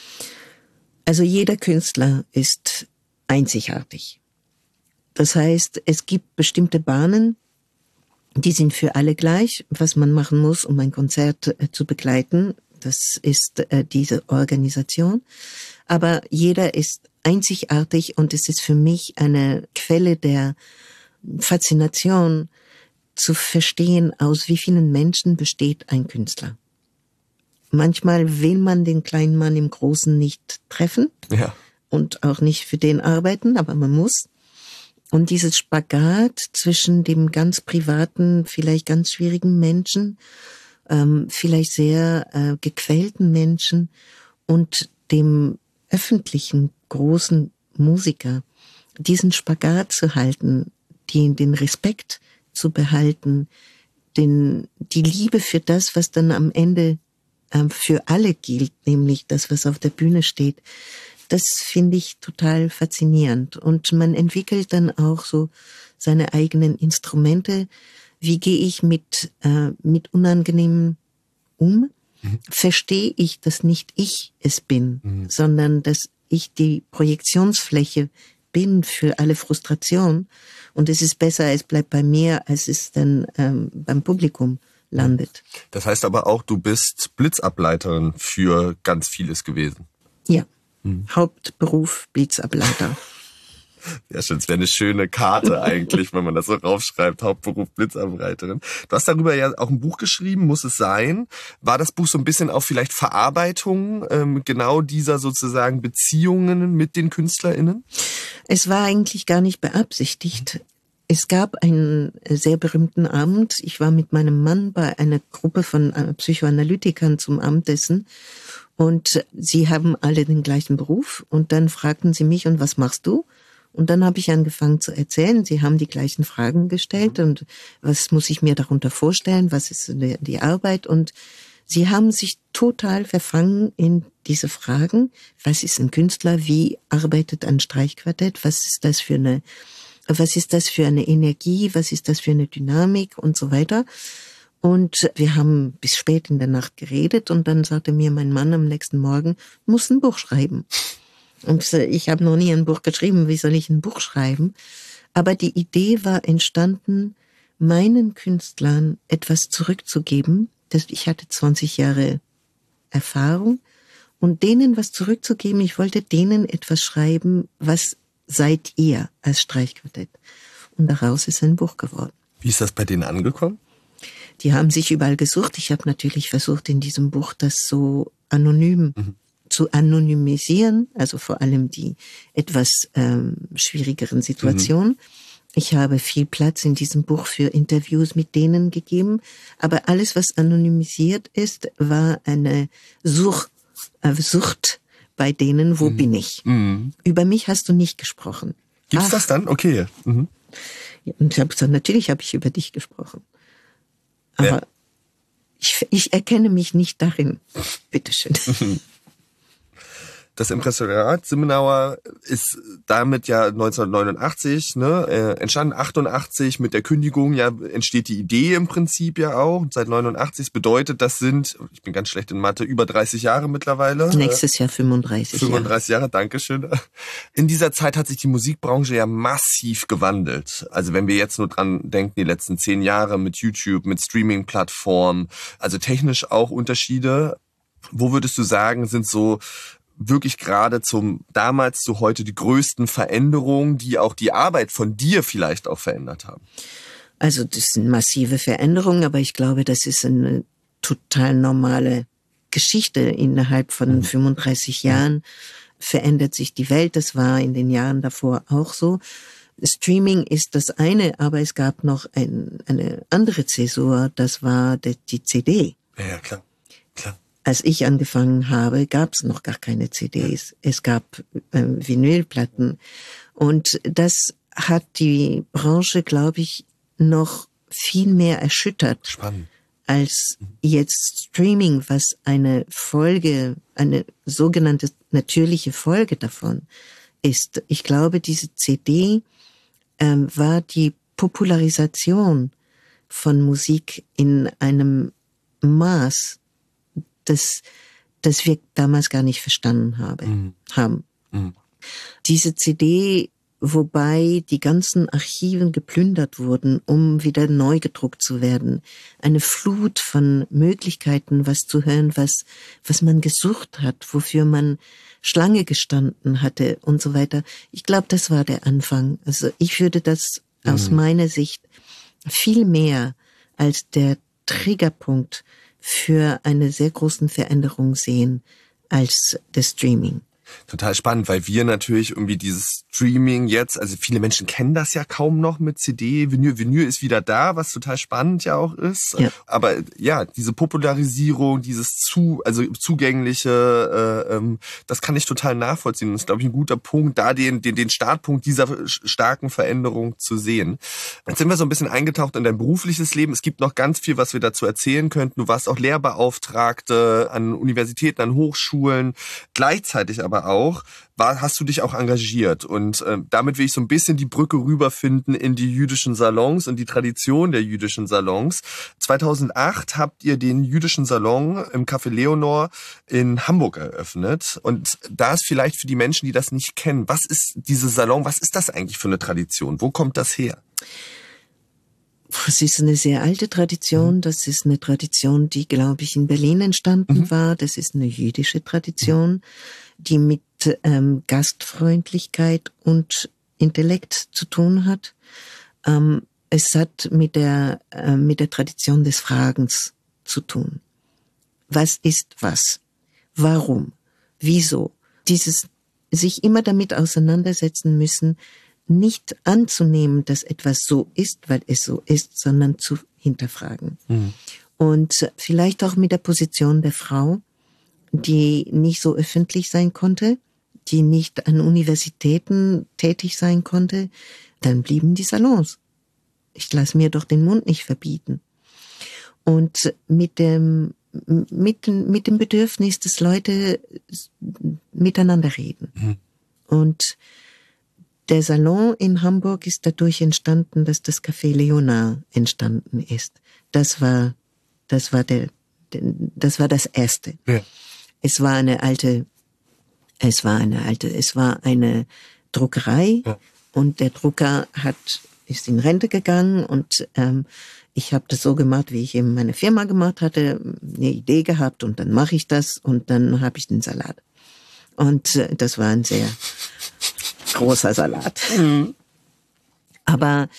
Also jeder Künstler ist einzigartig. Das heißt, es gibt bestimmte Bahnen, die sind für alle gleich, was man machen muss, um ein Konzert äh, zu begleiten. Das ist äh, diese Organisation. Aber jeder ist einzigartig und es ist für mich eine Quelle der Faszination, zu verstehen, aus wie vielen Menschen besteht ein Künstler. Manchmal will man den kleinen Mann im Großen nicht treffen ja. und auch nicht für den arbeiten, aber man muss. Und dieses Spagat zwischen dem ganz privaten, vielleicht ganz schwierigen Menschen, ähm, vielleicht sehr äh, gequälten Menschen und dem öffentlichen großen Musiker, diesen Spagat zu halten, den, den Respekt zu behalten, den, die Liebe für das, was dann am Ende für alle gilt, nämlich das, was auf der Bühne steht, das finde ich total faszinierend. Und man entwickelt dann auch so seine eigenen Instrumente. Wie gehe ich mit, äh, mit Unangenehmen um? Mhm. Verstehe ich, dass nicht ich es bin, mhm. sondern dass ich die Projektionsfläche bin für alle Frustration. Und es ist besser, es bleibt bei mir, als es dann ähm, beim Publikum landet. Das heißt aber auch, du bist Blitzableiterin für ganz vieles gewesen. Ja, hm. Hauptberuf Blitzableiter. Ja, schön, es wäre eine schöne Karte eigentlich, wenn man das so raufschreibt, Hauptberuf Blitzableiterin. Du hast darüber ja auch ein Buch geschrieben, muss es sein. War das Buch so ein bisschen auch vielleicht Verarbeitung ähm, genau dieser sozusagen Beziehungen mit den KünstlerInnen? Es war eigentlich gar nicht beabsichtigt. Es gab einen sehr berühmten Abend. Ich war mit meinem Mann bei einer Gruppe von Psychoanalytikern zum Abendessen und sie haben alle den gleichen Beruf und dann fragten sie mich, und was machst du? Und dann habe ich angefangen zu erzählen. Sie haben die gleichen Fragen gestellt und was muss ich mir darunter vorstellen? Was ist die Arbeit? Und sie haben sich total verfangen in diese Fragen. Was ist ein Künstler? Wie arbeitet ein Streichquartett? Was ist das für eine Was ist das für eine Energie? Was ist das für eine Dynamik und so weiter? Und wir haben bis spät in der Nacht geredet und dann sagte mir mein Mann am nächsten Morgen, muss ein Buch schreiben. Und ich habe noch nie ein Buch geschrieben, wie soll ich ein Buch schreiben? Aber die Idee war entstanden, meinen Künstlern etwas zurückzugeben. Ich hatte zwanzig Jahre Erfahrung und denen was zurückzugeben. Ich wollte denen etwas schreiben, was seid ihr als Streichquartett. Und daraus ist ein Buch geworden. Wie ist das bei denen angekommen? Die haben sich überall gesucht. Ich habe natürlich versucht, in diesem Buch das so anonym mhm. zu anonymisieren, also vor allem die etwas ähm, schwierigeren Situationen. Mhm. Ich habe viel Platz in diesem Buch für Interviews mit denen gegeben, aber alles, was anonymisiert ist, war eine Such, äh, Sucht bei denen, wo mhm. bin ich? Mhm. Über mich hast du nicht gesprochen. Gibt's Ach. das dann? Okay. Mhm. Ja, und ich habe gesagt, natürlich habe ich über dich gesprochen. Aber ja. ich, ich erkenne mich nicht darin. Bitteschön. Das Impressionat Simmenauer ist damit ja neunzehnhundertneunundachtzig ne, äh, entstanden. achtundachtzig mit der Kündigung ja entsteht die Idee im Prinzip ja auch. Und seit neunundachtzig bedeutet, das sind, ich bin ganz schlecht in Mathe, über dreißig Jahre mittlerweile. Nächstes Jahr fünfunddreißig. fünfunddreißig Jahre, Dankeschön. In dieser Zeit hat sich die Musikbranche ja massiv gewandelt. Also wenn wir jetzt nur dran denken, die letzten zehn Jahre mit YouTube, mit Streaming-Plattformen, also technisch auch Unterschiede. Wo würdest du sagen, sind so wirklich gerade zum damals zu heute die größten Veränderungen, die auch die Arbeit von dir vielleicht auch verändert haben? Also das sind massive Veränderungen, aber ich glaube, das ist eine total normale Geschichte. Innerhalb von mhm. fünfunddreißig Jahren verändert sich die Welt. Das war in den Jahren davor auch so. Streaming ist das eine, aber es gab noch ein, eine andere Zäsur, das war die, die C D. Ja, ja, klar, klar. Als ich angefangen habe, gab es noch gar keine C Ds. Es gab äh, Vinylplatten. Und das hat die Branche, glaube ich, noch viel mehr erschüttert. Spannend. Als jetzt Streaming, was eine Folge, eine sogenannte natürliche Folge davon ist. Ich glaube, diese C D ähm, war die Popularisation von Musik in einem Maß, das, das wir damals gar nicht verstanden habe, mhm. haben. Mhm. Diese C D, wobei die ganzen Archiven geplündert wurden, um wieder neu gedruckt zu werden. Eine Flut von Möglichkeiten, was zu hören, was, was man gesucht hat, wofür man Schlange gestanden hatte und so weiter. Ich glaube, das war der Anfang. Also ich würde das mhm. aus meiner Sicht viel mehr als der Triggerpunkt für eine sehr großen Veränderung sehen als das Streaming. Total spannend, weil wir natürlich irgendwie dieses Streaming jetzt, also viele Menschen kennen das ja kaum noch mit C D. Vinyl, Vinyl ist wieder da, was total spannend ja auch ist. Ja. Aber ja, diese Popularisierung, dieses zu, also zugängliche, äh, ähm, das kann ich total nachvollziehen. Das ist, glaube ich, ein guter Punkt, da den, den, den Startpunkt dieser starken Veränderung zu sehen. Jetzt sind wir so ein bisschen eingetaucht in dein berufliches Leben. Es gibt noch ganz viel, was wir dazu erzählen könnten. Du warst auch Lehrbeauftragte an Universitäten, an Hochschulen, gleichzeitig aber auch, war, hast du dich auch engagiert. Und äh, damit will ich so ein bisschen die Brücke rüberfinden in die jüdischen Salons und die Tradition der jüdischen Salons. zweitausendacht habt ihr den jüdischen Salon im Café Leonor in Hamburg eröffnet. Und da ist vielleicht für die Menschen, die das nicht kennen, was ist dieses Salon, was ist das eigentlich für eine Tradition? Wo kommt das her? Es ist eine sehr alte Tradition. Das ist eine Tradition, die, glaube ich, in Berlin entstanden mhm. war. Das ist eine jüdische Tradition, die mit ähm, Gastfreundlichkeit und Intellekt zu tun hat. Ähm, es hat mit der äh, mit der Tradition des Fragens zu tun. Was ist was? Warum? Wieso? Dieses sich immer damit auseinandersetzen müssen, nicht anzunehmen, dass etwas so ist, weil es so ist, sondern zu hinterfragen. Mhm. Und vielleicht auch mit der Position der Frau, die nicht so öffentlich sein konnte, die nicht an Universitäten tätig sein konnte, dann blieben die Salons. Ich lasse mir doch den Mund nicht verbieten. Und mit dem, mit, mit dem Bedürfnis, dass Leute miteinander reden. Mhm. Und der Salon in Hamburg ist dadurch entstanden, dass das Café Leonard entstanden ist. Das war, das war der, das war das erste. Ja. Es war eine alte, es war eine alte, es war eine Druckerei ja. und der Drucker hat, ist in Rente gegangen und ähm, ich habe das so gemacht, wie ich eben meine Firma gemacht hatte, eine Idee gehabt und dann mache ich das und dann habe ich den Salat. Und äh, das war ein sehr großer Salat. Mhm. Aber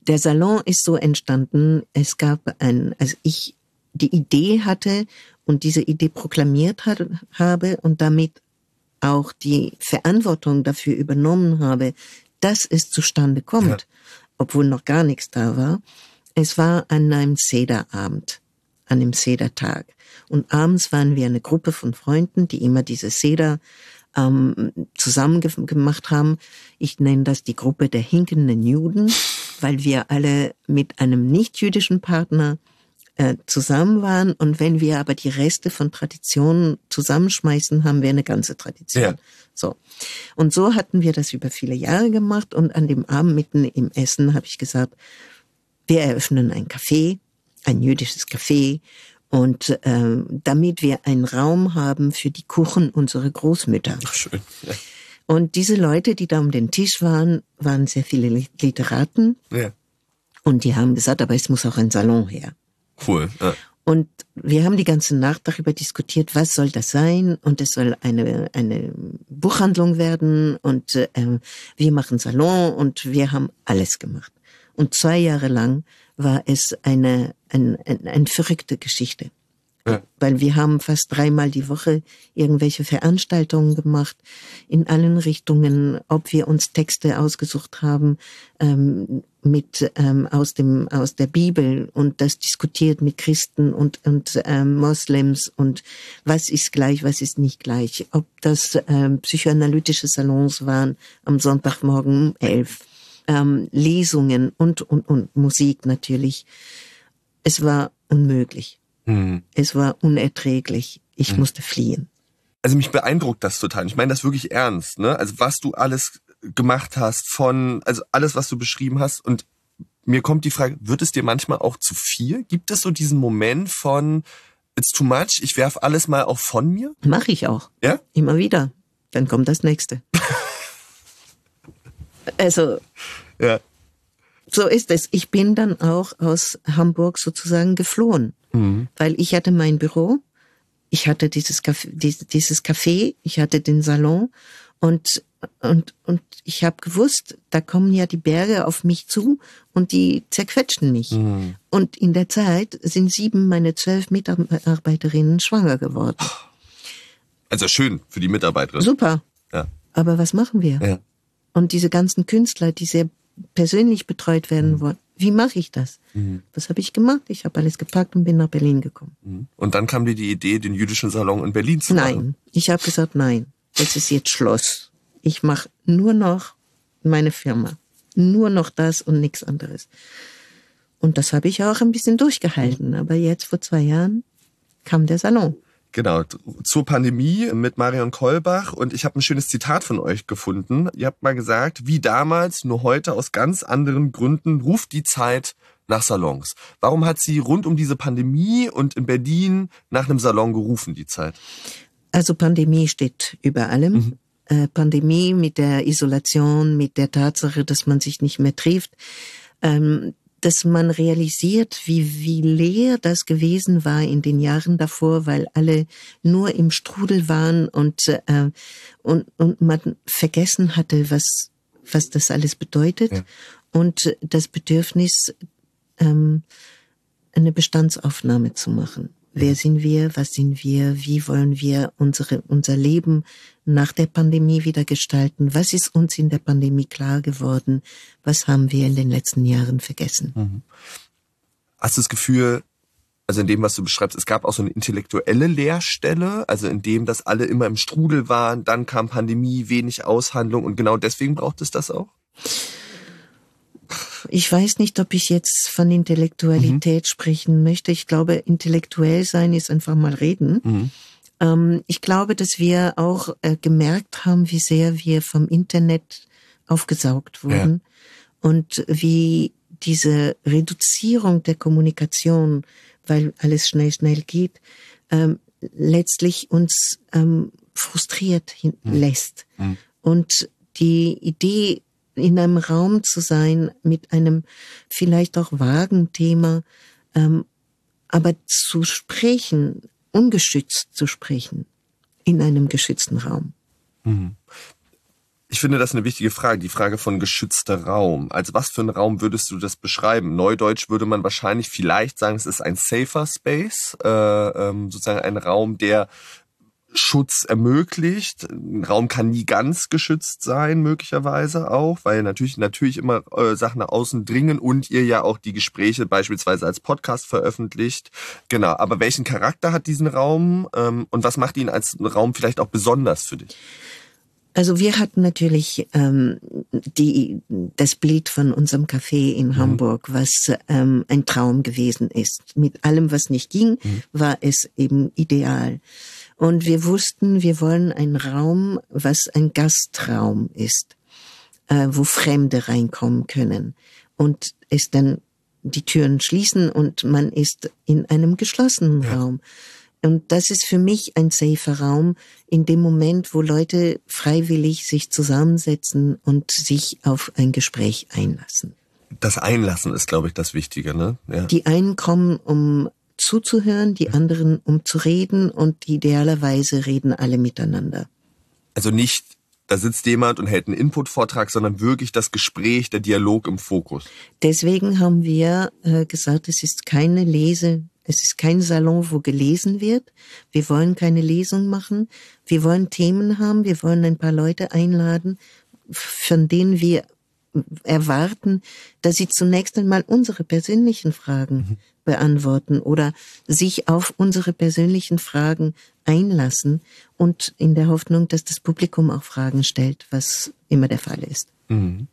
Der Salon ist so entstanden, es gab ein, als ich die Idee hatte und diese Idee proklamiert hat, habe und damit auch die Verantwortung dafür übernommen habe, dass es zustande kommt, ja. obwohl noch gar nichts da war. Es war an einem Sederabend, an dem Sedertag. Und abends waren wir eine Gruppe von Freunden, die immer diese Seder ähm, zusammen ge- gemacht haben. Ich nenne das die Gruppe der hinkenden Juden, weil wir alle mit einem nicht-jüdischen Partner äh, zusammen waren. Und wenn wir aber die Reste von Traditionen zusammenschmeißen, haben wir eine ganze Tradition. Ja. So. Und so hatten wir das über viele Jahre gemacht. Und an dem Abend mitten im Essen habe ich gesagt, wir eröffnen ein Café, ein jüdisches Café. Und ähm, damit wir einen Raum haben für die Kuchen unserer Großmütter. Ach, schön. Ja. Und diese Leute, die da um den Tisch waren, waren sehr viele Literaten. Ja. Und die haben gesagt, aber es muss auch ein Salon her. Cool. Ja. Und wir haben die ganze Nacht darüber diskutiert, was soll das sein? Und es soll eine eine Buchhandlung werden. Und äh, wir machen Salon und wir haben alles gemacht. Und zwei Jahre lang war es eine, eine, eine, eine verrückte Geschichte. Ja. Weil wir haben fast dreimal die Woche irgendwelche Veranstaltungen gemacht, in allen Richtungen, ob wir uns Texte ausgesucht haben, ähm, mit, ähm, aus dem, aus der Bibel und das diskutiert mit Christen und, und, ähm, Moslems und was ist gleich, was ist nicht gleich. Ob das, ähm, psychoanalytische Salons waren am Sonntagmorgen um elf. Ähm, Lesungen und, und, und Musik natürlich. Es war unmöglich. Mhm. Es war unerträglich. Ich mhm. musste fliehen. Also mich beeindruckt das total. Ich meine das wirklich ernst, ne? Also was du alles gemacht hast von, also alles, was du beschrieben hast. Und mir kommt die Frage, wird es dir manchmal auch zu viel? Gibt es so diesen Moment von, it's too much, ich werf alles mal auch von mir? Mache ich auch. Ja? Immer wieder. Dann kommt das nächste. Also, ja. So ist es. Ich bin dann auch aus Hamburg sozusagen geflohen, mhm. weil ich hatte mein Büro, ich hatte dieses Café, dieses Café, ich hatte den Salon und und und ich habe gewusst, da kommen ja die Berge auf mich zu und die zerquetschen mich. Mhm. Und in der Zeit sind sieben meine zwölf Mitarbeiterinnen schwanger geworden. Also schön für die Mitarbeiterin. Super. Ja. Aber was machen wir? Ja. Und diese ganzen Künstler, die sehr persönlich betreut werden mhm. wollen, wie mache ich das? Mhm. Was habe ich gemacht? Ich habe alles gepackt und bin nach Berlin gekommen. Mhm. Und dann kam dir die Idee, den jüdischen Salon in Berlin zu nein. machen? Nein, ich habe gesagt, nein, das ist jetzt Schluss. Ich mache nur noch meine Firma. Nur noch das und nichts anderes. Und das habe ich auch ein bisschen durchgehalten. Mhm. Aber jetzt, vor zwei Jahren, kam der Salon. Genau, zur Pandemie mit Marion Kollbach und ich habe ein schönes Zitat von euch gefunden. Ihr habt mal gesagt, wie damals, nur heute aus ganz anderen Gründen ruft die Zeit nach Salons. Warum hat sie rund um diese Pandemie und in Berlin nach einem Salon gerufen, die Zeit? Also Pandemie steht über allem. Mhm. Äh, Pandemie mit der Isolation, mit der Tatsache, dass man sich nicht mehr trifft. Ähm, dass man realisiert, wie, wie leer das gewesen war in den Jahren davor, weil alle nur im Strudel waren und, äh, und, und man vergessen hatte, was, was das alles bedeutet. Ja. Und das Bedürfnis, ähm, eine Bestandsaufnahme zu machen. Wer sind wir? Was sind wir? Wie wollen wir unsere, unser Leben nach der Pandemie wieder gestalten? Was ist uns in der Pandemie klar geworden? Was haben wir in den letzten Jahren vergessen? Mhm. Hast du das Gefühl, also in dem, was du beschreibst, es gab auch so eine intellektuelle Leerstelle, also in dem, dass alle immer im Strudel waren, dann kam Pandemie, wenig Aushandlung und genau deswegen braucht es das auch? Ich weiß nicht, ob ich jetzt von Intellektualität mhm. sprechen möchte. Ich glaube, intellektuell sein ist einfach mal reden. Mhm. Ähm, ich glaube, dass wir auch äh, gemerkt haben, wie sehr wir vom Internet aufgesaugt wurden ja. und wie diese Reduzierung der Kommunikation, weil alles schnell, schnell geht, ähm, letztlich uns ähm, frustriert hin- mhm. lässt. Mhm. Und die Idee, in einem Raum zu sein mit einem vielleicht auch vagen Thema, ähm, aber zu sprechen, ungeschützt zu sprechen, in einem geschützten Raum. Mhm. Ich finde das eine wichtige Frage, die Frage von geschützter Raum. Als was für einen Raum würdest du das beschreiben? Neudeutsch würde man wahrscheinlich vielleicht sagen, es ist ein safer Space, äh, ähm, sozusagen ein Raum, der Schutz ermöglicht. Ein Raum kann nie ganz geschützt sein, möglicherweise auch, weil natürlich natürlich immer äh, Sachen nach außen dringen und ihr ja auch die Gespräche beispielsweise als Podcast veröffentlicht. Genau, aber welchen Charakter hat diesen Raum ähm, und was macht ihn als Raum vielleicht auch besonders für dich? Also wir hatten natürlich ähm, die das Bild von unserem Café in mhm. Hamburg, was ähm, ein Traum gewesen ist. Mit allem, was nicht ging, mhm. war es eben ideal. Und wir wussten, wir wollen einen Raum, was ein Gastraum ist, äh, wo Fremde reinkommen können und es dann die Türen schließen und man ist in einem geschlossenen ja. Raum. Und das ist für mich ein safer Raum in dem Moment, wo Leute freiwillig sich zusammensetzen und sich auf ein Gespräch einlassen. Das Einlassen ist, glaube ich, das Wichtige, ne? Ja. Die einen kommen, um zuzuhören, die anderen, um zu reden und idealerweise reden alle miteinander. Also nicht, da sitzt jemand und hält einen Input-Vortrag, sondern wirklich das Gespräch, der Dialog im Fokus. Deswegen haben wir äh, gesagt, es ist keine Lese Es ist kein Salon, wo gelesen wird. Wir wollen keine Lesung machen. Wir wollen Themen haben. Wir wollen ein paar Leute einladen, von denen wir erwarten, dass sie zunächst einmal unsere persönlichen Fragen mhm. beantworten oder sich auf unsere persönlichen Fragen einlassen und in der Hoffnung, dass das Publikum auch Fragen stellt, was immer der Fall ist. Mhm.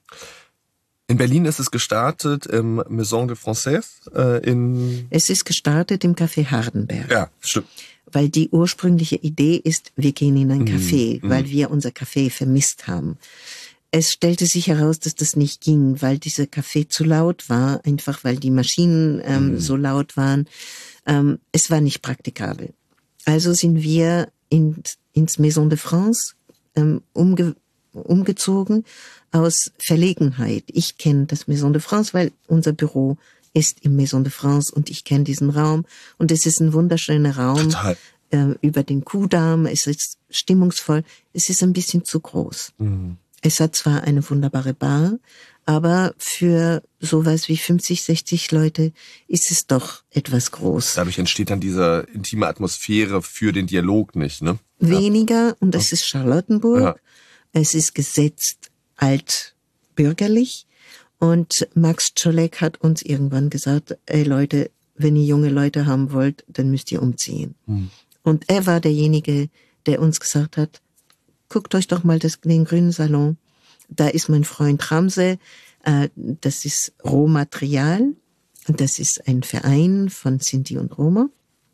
In Berlin ist es gestartet im Maison de Française. Äh, in es ist gestartet im Café Hardenberg. Ja, stimmt. Weil die ursprüngliche Idee ist, wir gehen in ein Café, mm, weil mm. wir unser Café vermisst haben. Es stellte sich heraus, dass das nicht ging, weil dieser Café zu laut war, einfach weil die Maschinen ähm, mm. so laut waren. Ähm, es war nicht praktikabel. Also sind wir in, ins Maison de France ähm, umge umgezogen aus Verlegenheit. Ich kenne das Maison de France, weil unser Büro ist im Maison de France und ich kenne diesen Raum und es ist ein wunderschöner Raum äh, über den Kuhdamm. Es ist stimmungsvoll. Es ist ein bisschen zu groß. Mhm. Es hat zwar eine wunderbare Bar, aber für sowas wie fünfzig, sechzig Leute ist es doch etwas groß. Dadurch entsteht dann diese intime Atmosphäre für den Dialog nicht, ne? Weniger, und das ist Charlottenburg. Ja. Es ist gesetzt altbürgerlich und Max Czolek hat uns irgendwann gesagt, ey Leute, wenn ihr junge Leute haben wollt, dann müsst ihr umziehen. Hm. Und er war derjenige, der uns gesagt hat, guckt euch doch mal das, den grünen Salon. Da ist mein Freund Ramse, äh, das ist Rohmaterial, das ist ein Verein von Sinti und Roma.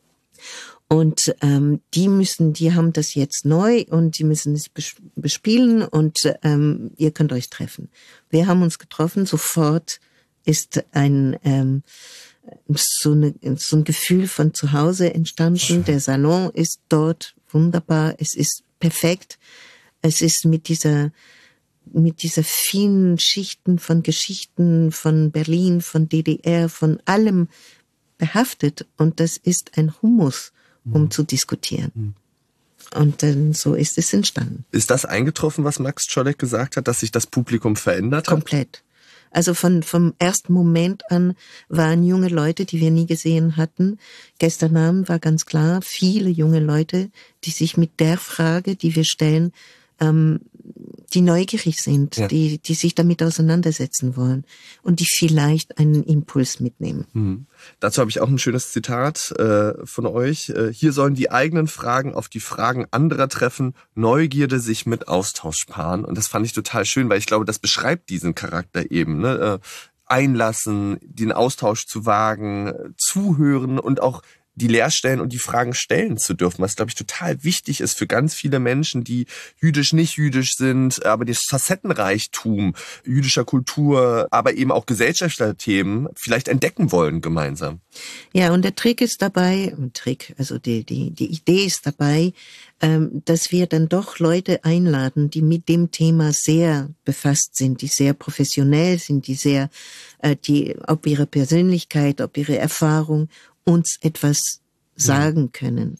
Und ähm, die müssen, die haben das jetzt neu und die müssen es bespielen und ähm, ihr könnt euch treffen. Wir haben uns getroffen, sofort ist ein ähm, so, eine, so ein Gefühl von zu Hause entstanden. Der Salon ist dort wunderbar, es ist perfekt. Es ist mit dieser mit dieser vielen Schichten von Geschichten von Berlin, von D D R, von allem behaftet und das ist ein Humus, um mhm. zu diskutieren. Mhm. Und dann so ist es entstanden. Ist das eingetroffen, was Max Czolek gesagt hat, dass sich das Publikum verändert hat? Komplett. Also von vom ersten Moment an waren junge Leute, die wir nie gesehen hatten. Gestern Abend war ganz klar, viele junge Leute, die sich mit der Frage, die wir stellen, ähm, die neugierig sind, ja. die die sich damit auseinandersetzen wollen und die vielleicht einen Impuls mitnehmen. Mhm. Dazu habe ich auch ein schönes Zitat äh, von euch. Äh, hier sollen die eigenen Fragen auf die Fragen anderer treffen, Neugierde sich mit Austausch paaren. Und das fand ich total schön, weil ich glaube, das beschreibt diesen Charakter eben. Ne? Äh, einlassen, den Austausch zu wagen, zuhören und auch die Leerstellen und die Fragen stellen zu dürfen, was, glaube ich, total wichtig ist für ganz viele Menschen, die jüdisch, nicht jüdisch sind, aber das Facettenreichtum jüdischer Kultur, aber eben auch gesellschaftlicher Themen vielleicht entdecken wollen gemeinsam. Ja, und der Trick ist dabei, Trick, also die, die, die Idee ist dabei, ähm, dass wir dann doch Leute einladen, die mit dem Thema sehr befasst sind, die sehr professionell sind, die sehr, äh, die, ob ihre Persönlichkeit, ob ihre Erfahrung uns etwas sagen können. Mhm.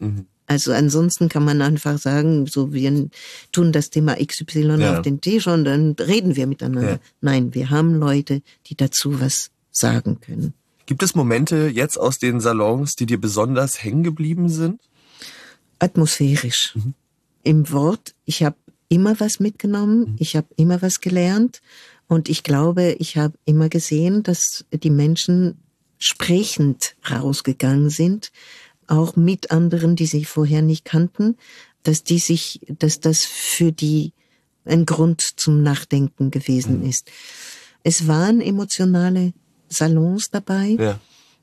Also ansonsten kann man einfach sagen, so wir tun das Thema X Y ja. auf den Tisch und dann reden wir miteinander. Ja. Nein, wir haben Leute, die dazu was sagen können. Gibt es Momente jetzt aus den Salons, die dir besonders hängen geblieben sind? Atmosphärisch. Mhm. Im Wort, ich habe immer was mitgenommen, mhm. ich habe immer was gelernt und ich glaube, ich habe immer gesehen, dass die Menschen sprechend rausgegangen sind, auch mit anderen, die sie vorher nicht kannten, dass die sich, dass das für die ein Grund zum Nachdenken gewesen mhm. ist. Es waren emotionale Salons dabei. Ja.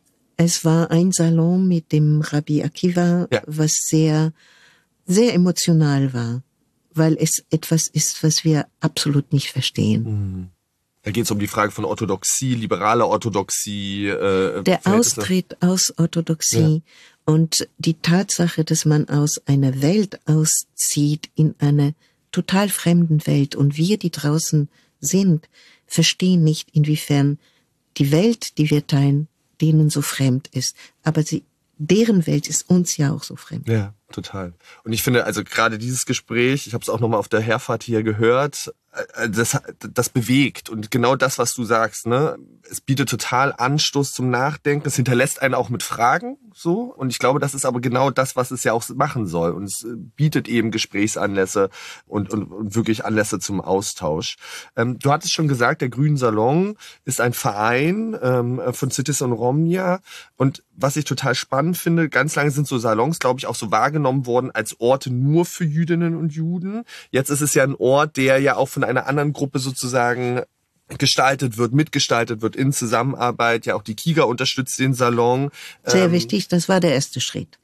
Es war ein Salon mit dem Rabbi Akiva, ja. was sehr, sehr emotional war, weil es etwas ist, was wir absolut nicht verstehen. Mhm. Da geht es um die Frage von Orthodoxie, liberale Orthodoxie. Äh, Der Austritt aus Orthodoxie ja. und die Tatsache, dass man aus einer Welt auszieht in eine total fremden Welt und wir, die draußen sind, verstehen nicht, inwiefern die Welt, die wir teilen, denen so fremd ist. Aber sie, deren Welt ist uns ja auch so fremd. Ja, total. Und ich finde, also gerade dieses Gespräch, ich habe es auch nochmal auf der Herfahrt hier gehört, das, das bewegt. Und genau das, was du sagst, ne, es bietet total Anstoß zum Nachdenken. Es hinterlässt einen auch mit Fragen, so. Und ich glaube, das ist aber genau das, was es ja auch machen soll. Und es bietet eben Gesprächsanlässe und, und, und wirklich Anlässe zum Austausch. Ähm, du hattest schon gesagt, der Grünen Salon ist ein Verein ähm, von Citizen Romnia. Und was ich total spannend finde, ganz lange sind so Salons, glaube ich, auch so wahrgenommen worden als Orte nur für Jüdinnen und Juden. Jetzt ist es ja ein Ort, der ja auch von einer anderen Gruppe sozusagen gestaltet wird, mitgestaltet wird in Zusammenarbeit. Ja, auch die KIGA unterstützt den Salon. Sehr ähm, wichtig, das war der erste Schritt.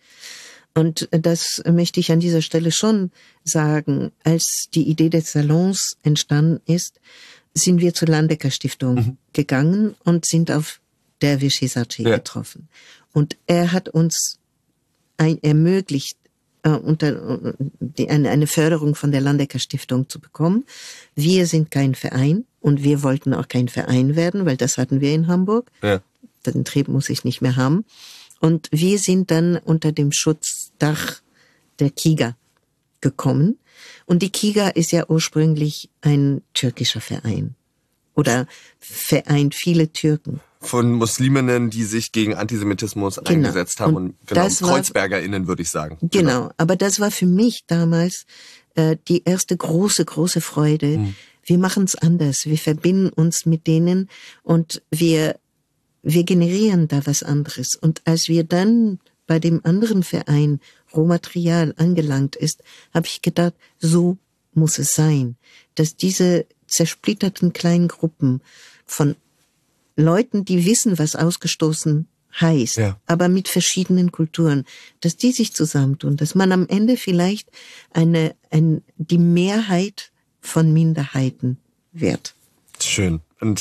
Und das möchte ich an dieser Stelle schon sagen. Als die Idee des Salons entstanden ist, sind wir zur Landecker Stiftung mhm. gegangen und sind auf Dervish Hisachi ja. getroffen. Und er hat uns ein, ermöglicht, äh, unter, die, eine, eine Förderung von der Landecker Stiftung zu bekommen. Wir sind kein Verein und wir wollten auch kein Verein werden, weil das hatten wir in Hamburg. Ja. Den Trieb muss ich nicht mehr haben. Und wir sind dann unter dem Schutzdach der KIGA gekommen. Und die KIGA ist ja ursprünglich ein türkischer Verein. Oder vereint viele Türken. Von Musliminnen, die sich gegen Antisemitismus genau. eingesetzt haben. Und, und genau, KreuzbergerInnen, würde ich sagen. Genau. genau, aber das war für mich damals äh, die erste große, große Freude. Hm. Wir machen es anders. Wir verbinden uns mit denen und wir, wir generieren da was anderes. Und als wir dann bei dem anderen Verein Rohmaterial angelangt ist, habe ich gedacht, so muss es sein, dass diese zersplitterten kleinen Gruppen von Leuten, die wissen, was ausgestoßen heißt, ja. aber mit verschiedenen Kulturen, dass die sich zusammentun, dass man am Ende vielleicht eine, ein, die Mehrheit von Minderheiten wird. Schön. Und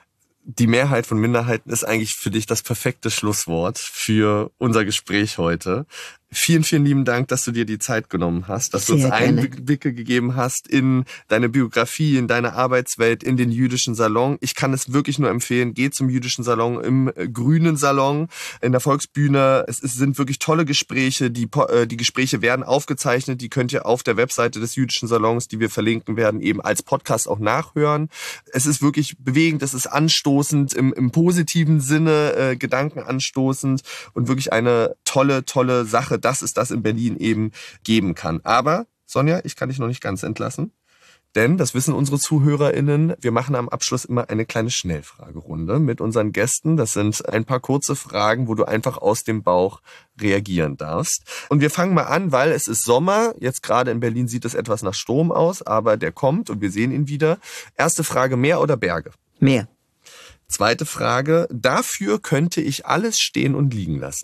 die Mehrheit von Minderheiten ist eigentlich für dich das perfekte Schlusswort für unser Gespräch heute. Vielen, vielen lieben Dank, dass du dir die Zeit genommen hast, dass Sehr du uns Einblicke gegeben hast in deine Biografie, in deine Arbeitswelt, in den jüdischen Salon. Ich kann es wirklich nur empfehlen, geh zum jüdischen Salon, im Grünen Salon, in der Volksbühne. Es sind wirklich tolle Gespräche. Die, die Gespräche werden aufgezeichnet. Die könnt ihr auf der Webseite des jüdischen Salons, die wir verlinken werden, eben als Podcast auch nachhören. Es ist wirklich bewegend, es ist anstoßend, im, im positiven Sinne, äh, gedankenanstoßend und wirklich eine tolle, tolle Sache, dass es das in Berlin eben geben kann. Aber, Sonja, ich kann dich noch nicht ganz entlassen, denn, das wissen unsere ZuhörerInnen, wir machen am Abschluss immer eine kleine Schnellfragerunde mit unseren Gästen. Das sind ein paar kurze Fragen, wo du einfach aus dem Bauch reagieren darfst. Und wir fangen mal an, weil es ist Sommer. Jetzt gerade in Berlin sieht es etwas nach Sturm aus, aber der kommt und wir sehen ihn wieder. Erste Frage, Meer oder Berge? Meer. Zweite Frage, dafür könnte ich alles stehen und liegen lassen.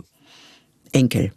Enkel.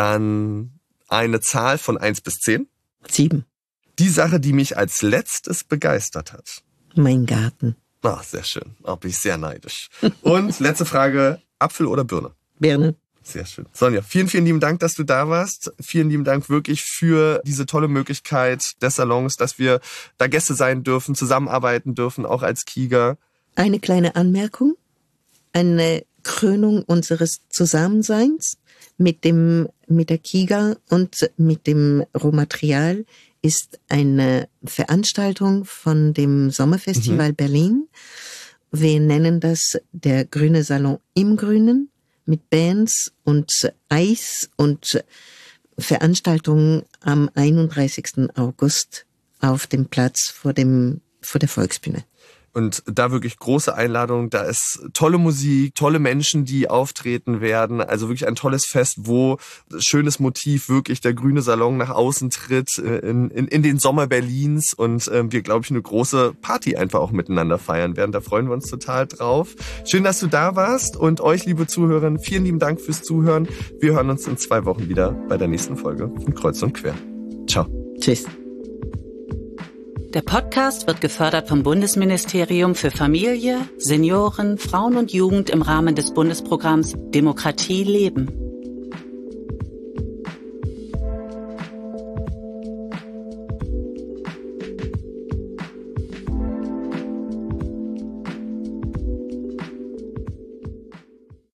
Dann eine Zahl von eins bis zehn. Sieben. Die Sache, die mich als letztes begeistert hat. Mein Garten. Ach, sehr schön. Da bin ich sehr neidisch. Und letzte Frage, Apfel oder Birne? Birne. Sehr schön. Sonja, vielen, vielen lieben Dank, dass du da warst. Vielen lieben Dank wirklich für diese tolle Möglichkeit des Salons, dass wir da Gäste sein dürfen, zusammenarbeiten dürfen, auch als KIGA. Eine kleine Anmerkung, eine Krönung unseres Zusammenseins Mit dem, mit der Kiga und mit dem Rohmaterial ist eine Veranstaltung von dem Sommerfestival mhm. Berlin. Wir nennen das der Grüne Salon im Grünen mit Bands und Eis und Veranstaltungen am einunddreißigsten August auf dem Platz vor dem, vor der Volksbühne. Und da wirklich große Einladung, da ist tolle Musik, tolle Menschen, die auftreten werden. Also wirklich ein tolles Fest, wo schönes Motiv wirklich der Grüne Salon nach außen tritt in, in, in den Sommer Berlins und äh, wir, glaube ich, eine große Party einfach auch miteinander feiern werden. Da freuen wir uns total drauf. Schön, dass du da warst und euch, liebe Zuhörer, vielen lieben Dank fürs Zuhören. Wir hören uns in zwei Wochen wieder bei der nächsten Folge von Kreuz und Quer. Ciao. Tschüss. Der Podcast wird gefördert vom Bundesministerium für Familie, Senioren, Frauen und Jugend im Rahmen des Bundesprogramms Demokratie leben.